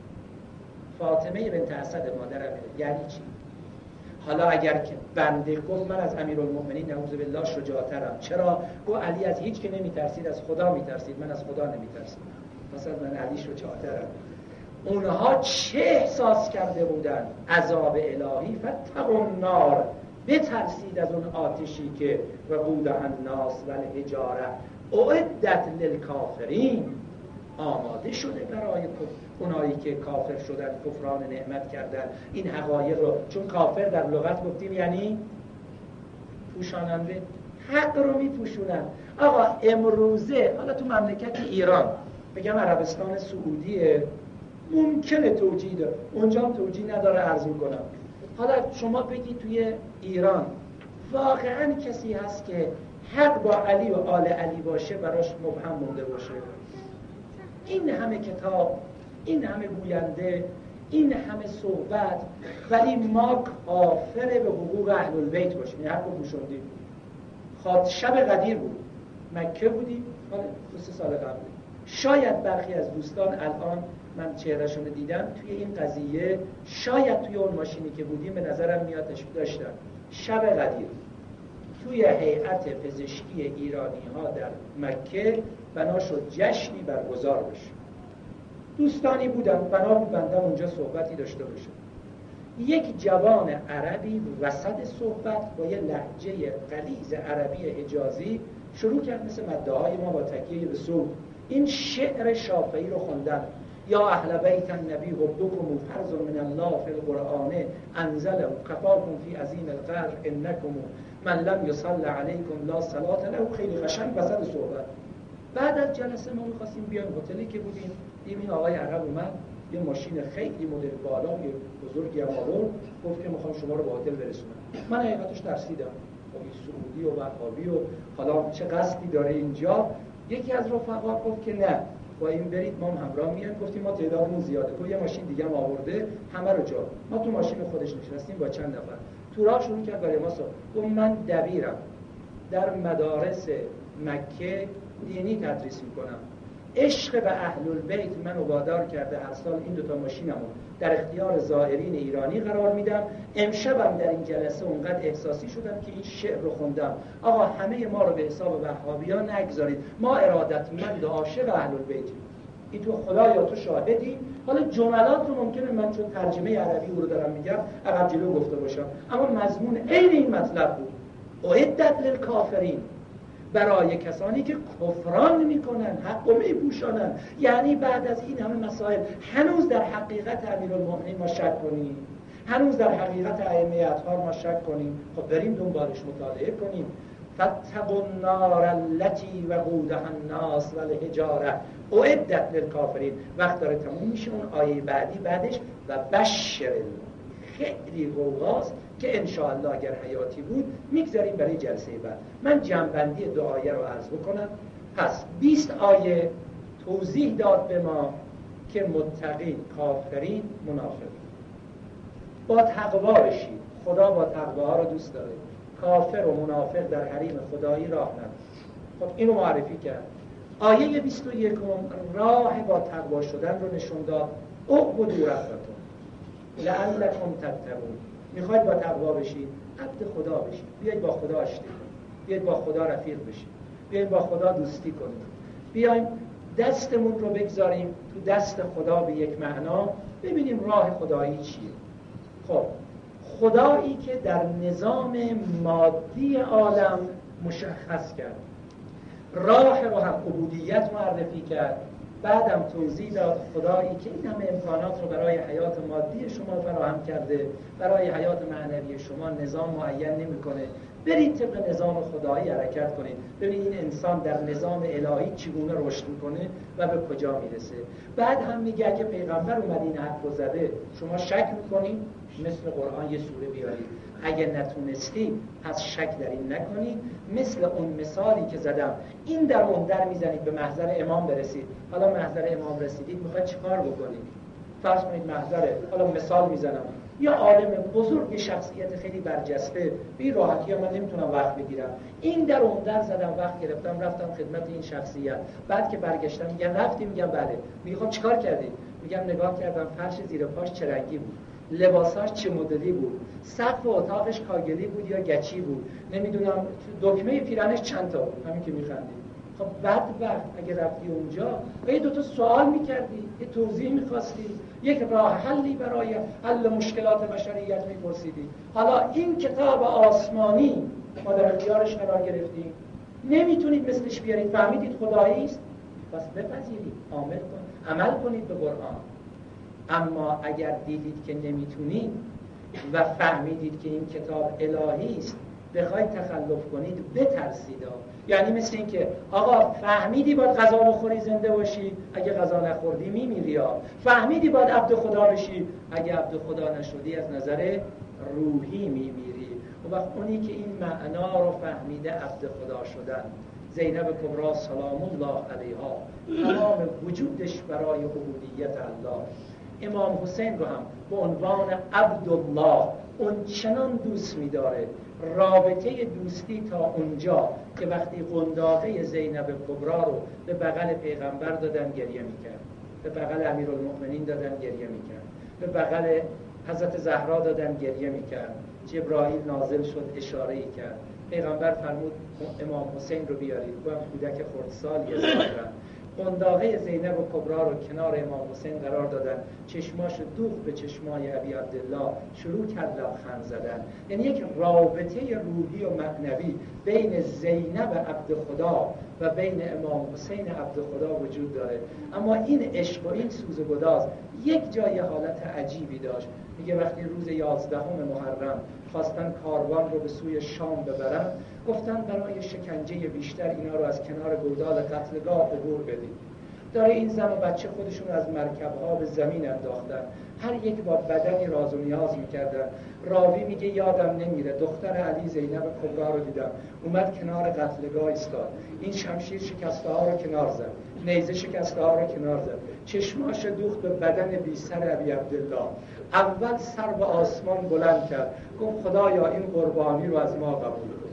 فاطمه بنت اسد مادرم، یعنی چی؟ حالا اگر که بنده گفت من از امیرالمؤمنین نعوذ بالله شجاعترم، چرا؟ گفت علی از هیچ که نمیترسید، از خدا میترسید، من از خدا نمیترسید، مثلا من علی شجاعترم. اونها چه احساس کرده بودن؟ عذاب الهی. فتقوا النار، بترسید از اون آتشی که وقودها الناس و الحجاره، اعدت للکافرین، آماده شده برای اونایی که کافر شدن، کفران نعمت کردن. این حقایق رو، چون کافر در لغت گفتیم یعنی پوشاننده، حق رو میپوشونن. آقا امروزه حالا تو مملکت ایران، بگم عربستان سعودیه، ممکنه توجیه داره، اونجا هم توجیه نداره، عرض میکنم. حالا شما بگید توی ایران واقعا کسی هست که حق با علی و آل علی باشه براش مبهم مونده باشه؟ این همه کتاب، این همه گوینده، این همه صحبت، ولی ما کافر به حقوق اهل البیت باشیم، این حق رو پوشوندیم. خاط شب قدیر بود، مکه بودیم، حالا دو سه سال قبل. شاید برخی از دوستان الان من چهرهشون رو دیدم توی این قضیه، شاید توی اون ماشینی که بودیم به نظرم میادش داشتن. شب قدیر توی هیئت پزشکی ایرانی ها در مکه بنا شد جشنی برگزار بشه. دوستانی بودن، بنا بود بنده اونجا صحبتی داشته باشه. یک جوان عربی وسط صحبت با یه لهجه غلیظ عربی حجازی شروع کرد مثل مدعای ما با تکیه به صوت این شعر شافعی رو خوندن: یا اهل بیت النبی حبکم فرض من الله فی القرآن انزله کفاکم فی عظیم القدر انکم من لم یصلی علیکم لا صلاة له. خیلی قشنگ وسط صحبت. بعد از جلسه ما می‌خواستیم بیایم هتلی که بودیم، دیدیم این آقای عرب اومد، یه ماشین خیلی مدل بالا یه بزرگی هم آورد، گفت که می‌خوام شما رو به هتل برسونم. من حقیقتش ترسیدم، این سعودی و وهابی و حالا چه قصدی داره اینجا. یکی از رفقا گفت که نه، با این برید، ما هم همراه میایم. گفتیم ما تعدادمون زیاده، گفت یه ماشین دیگه هم آورده، همه رو جا. ما تو ماشین خودش نشستیم با چند نفر. تو راه شروع کرد برای ما صحبت. گفت من دبیرم، در مدارس مکه دینی تدریس میکنم، عشق به اهل البیت منو وادار کرده هر سال این دوتا ماشینمو در اختیار زائرین ایرانی قرار میدم. امشبم در این جلسه اونقدر احساسی شدم که این شعر رو خوندم: آقا همه ما رو به حساب وهابیان نگذارید، ما ارادتمند و عاشق اهل البیتیم. این تو خدا یا تو شاهدی. حالا جملات رو ممکنه من چون ترجمه عربی رو دارم میگم عقب جلو گفته باشم، اما مضمون عین این مطلب بود: اعدت للکافرین، برای کسانی که کفران میکنن، حق و میپوشانن. یعنی بعد از این همه مسائل هنوز در حقیقت امیرالمؤمنین ما شک کنیم؟ هنوز در حقیقت ائمه اطهار ما شک کنیم؟ خب بریم دنبالش مطالعه کنیم. فاتقوا النار التي وقودها الناس والحجاره اعدت للکافرین. وقت داره تموم میشه. اون آیه بعدی بعدش و بشر، خیلی غوغاست که انشاءالله اگر حیاتی بود میگذاریم برای جلسه بعد. من جمع‌بندی دو آیه رو عرض بکنم. پس بیست آیه توضیح داد به ما که متقین، کافرین، منافقین. با تقوا بشید، خدا با تقواها رو دوست داره. کافر و منافق در حریم خدایی راه نداره. خب اینو معرفی کرد. آیه بیست و یک راه با تقوا شدن رو نشون داد: اعبدوا ربکم لعلکم تتقون. میخواید با تقوا بشید، عبد خدا بشید، بیاید با خدا آشتی کنید، بیاید با خدا رفیق بشید، بیاید با خدا دوستی کنید، بیایم دستمون رو بگذاریم تو دست خدا به یک معنا، ببینیم راه خدایی چیه. خب خدایی که در نظام مادی عالم مشخص کرد، راه رو هم عبودیت معرفی کرد، بعدم توضیح داد خدایی که این همه امکانات رو برای حیات مادی شما فراهم کرده، برای حیات معنوی شما نظام معین نمی‌کنه. برید طبق نظام خدایی حرکت کنید، ببینید این انسان در نظام الهی چگونه رشد میکنه و به کجا میرسه. بعد هم میگه که پیغمبر اومد این حرف رو زده، شما شک میکنید، مثل قرآن یه سوره بیارید. اگه نتونستی پس شک در این نکنید، مثل اون مثالی که زدم، این در اون در میزنید به محضر امام برسید. حالا محضر امام رسیدید، میخواید چیکار بکنید؟ فرض کنید محضره، حالا مثال میزنم، یا عالم بزرگ، شخصیت خیلی برجسته، بی راحتی ها من نمیتونم وقت بگیرم، این در اون در زدم، وقت گرفتم، رفتم خدمت این شخصیت. بعد که برگشتم میگن رفتی؟ میگم بله. میگم خب چیکار کردی؟ میگم نگاه کردم فرش زیر پاش چه رنگی بود، لباساش چه مدلی بود، سقف اتاقش کاگلی بود یا گچی بود، نمیدونم دکمه پیرنش چند تا بود. همین که میخندی. خب بعد وقت اگه رفتی اونجا و یه دوتا سوال میکردی، یه توضیح میخواستی، یک راه حلی برای حل مشکلات بشریت میپرسیدی. حالا این کتاب آسمانی ما در اختیارش قرار گرفتیم، نمیتونید مثلش بیارید، فهمیدید خدایی است، پس بپذیرید، عمل کنید، عمل کنید به قرآن. اما اگر دیدید که نمیتونید و فهمیدید که این کتاب الهی است، بخواید تخلف کنید بترسید. یعنی مثل این که آقا فهمیدی باید غذا بخوری زنده باشی، اگه غذا نخوردی میمیری. فهمیدی باید عبد خدا بشی، اگه عبد خدا نشدی از نظر روحی میمیری. و وقت اونی که این معنا رو فهمیده عبد خدا شدن، زینب کبری سلام الله علیها تمام وجودش برای عبودیت الله. امام حسین رو هم به عنوان عبدالله اون چنان دوست می‌داره، رابطه دوستی تا اونجا که وقتی قنداقه زینب کبری رو به بغل پیغمبر دادن گریه می‌کرد، به بغل امیرالمؤمنین دادن گریه می‌کرد، به بغل حضرت زهرا دادن گریه می‌کرد. جبرائیل نازل شد اشاره‌ای کرد، پیغمبر فرمود امام حسین رو بیارید، او هم کودک خردسالی ظاهرا. قنداقه زینب کبری رو کنار امام حسین قرار دادن، چشماش دوخت به چشمای ابی عبدالله، شروع کرد لبخند زدن. یعنی یک رابطه روحی و معنوی بین زینب عبد خدا و بین امام حسین عبد خدا وجود داره. اما این عشق و این سوز و گداز یک جای حالت عجیبی داشت. میگه وقتی روز یازدهم محرم خواستن کاروان رو به سوی شام ببرن، گفتن برای شکنجه بیشتر اینا رو از کنار گودال قتلگاه عبور بدید. داره این زن و بچه خودشون از مرکب‌ها به زمین انداختن، هر یک با بدنی راز و نیاز میکردن. راوی میگه یادم نمیره دختر علی زینب کبری رو دیدم، اومد کنار قتلگاه ایستاد، این شمشیر شکسته ها رو کنار زد، نیزه شکسته ها رو کنار زد، چشماش دوخت به بدن بی سر ابی عبدالله. اول سر به آسمان بلند کرد، گفت خدایا این قربانی رو از ما قبول کن.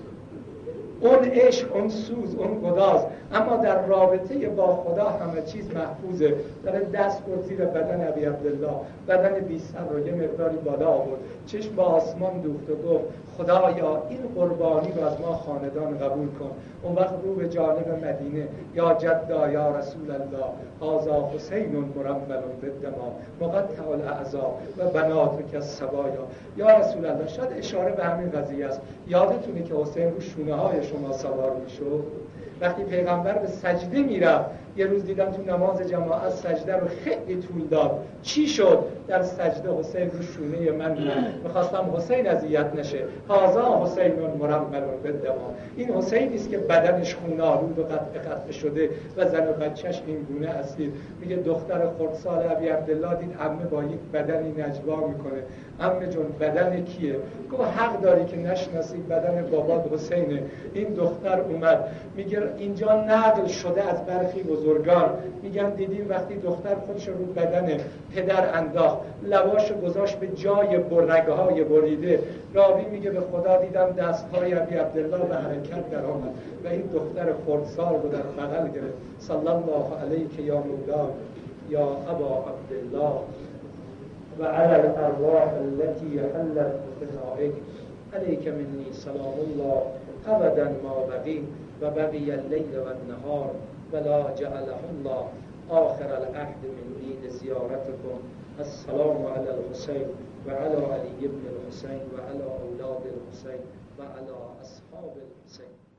اون عشق، اون سوز، اون گداز، اما در رابطه با خدا همه چیز محفوظه. داره دست برد زیر بدن ابی عبدالله، بدن بی سر رو یه مقداری بالا آورد، چشم با آسمان دوخت و گفت خدایا این قربانی رو از ما خاندان قبول کن. اون وقت رو به جانب مدینه، یا جدا یا رسول الله هذا حسین مرمل بالدماء مقطع الاعضاء و بناتک الصبایا. یا رسول الله، شاید اشاره به همین قضیه است. یادتونه که حسین رو شونه های شما سوار میشد؟ وقتی پیغمبر به سجده میرفت، یه روز دیدم تو نماز جماعت سجده رو خیلی طول داد. چی شد؟ در سجده حسین رو شونه من بود، میخواستم حسین اذیت نشه. هذا حسین مرمل بالدماء، این حسینی است که بدنش خون‌آلود و قطع قطع شده و زن و بچهش این گونه اسیر. میگه دختر خردسال ابی عبدالله دید عمه با یک بدنی نجوا میکنه. عمه جون بدن کیه؟ گفت حق داری که نشناسی، بدن بابات حسینه. این دختر اومد، میگه اینجا نقل شده از برخی بزرگان، میگن دیدیم وقتی دختر خودش رو بدن پدر انداخت، لباش گذاشت به جای برگهای بریده. راوی میگه به خدا دیدم دستهای ابی عبدالله به حرکت در آمد و این دختر خردسال رو در بغل گرفت. صلی الله علیک یا مولا یا ابا عبدالله و علی الارواح التي حلت بفنائک علیک منی سلام الله ابدا ما بقی و بقی اللیل و النهار ولا جعله الله آخر العهد منی لزیارتکم. السلام علی الحسین و علی علی ابن الحسین و علی اولاد الحسین و علی اصحاب الحسین.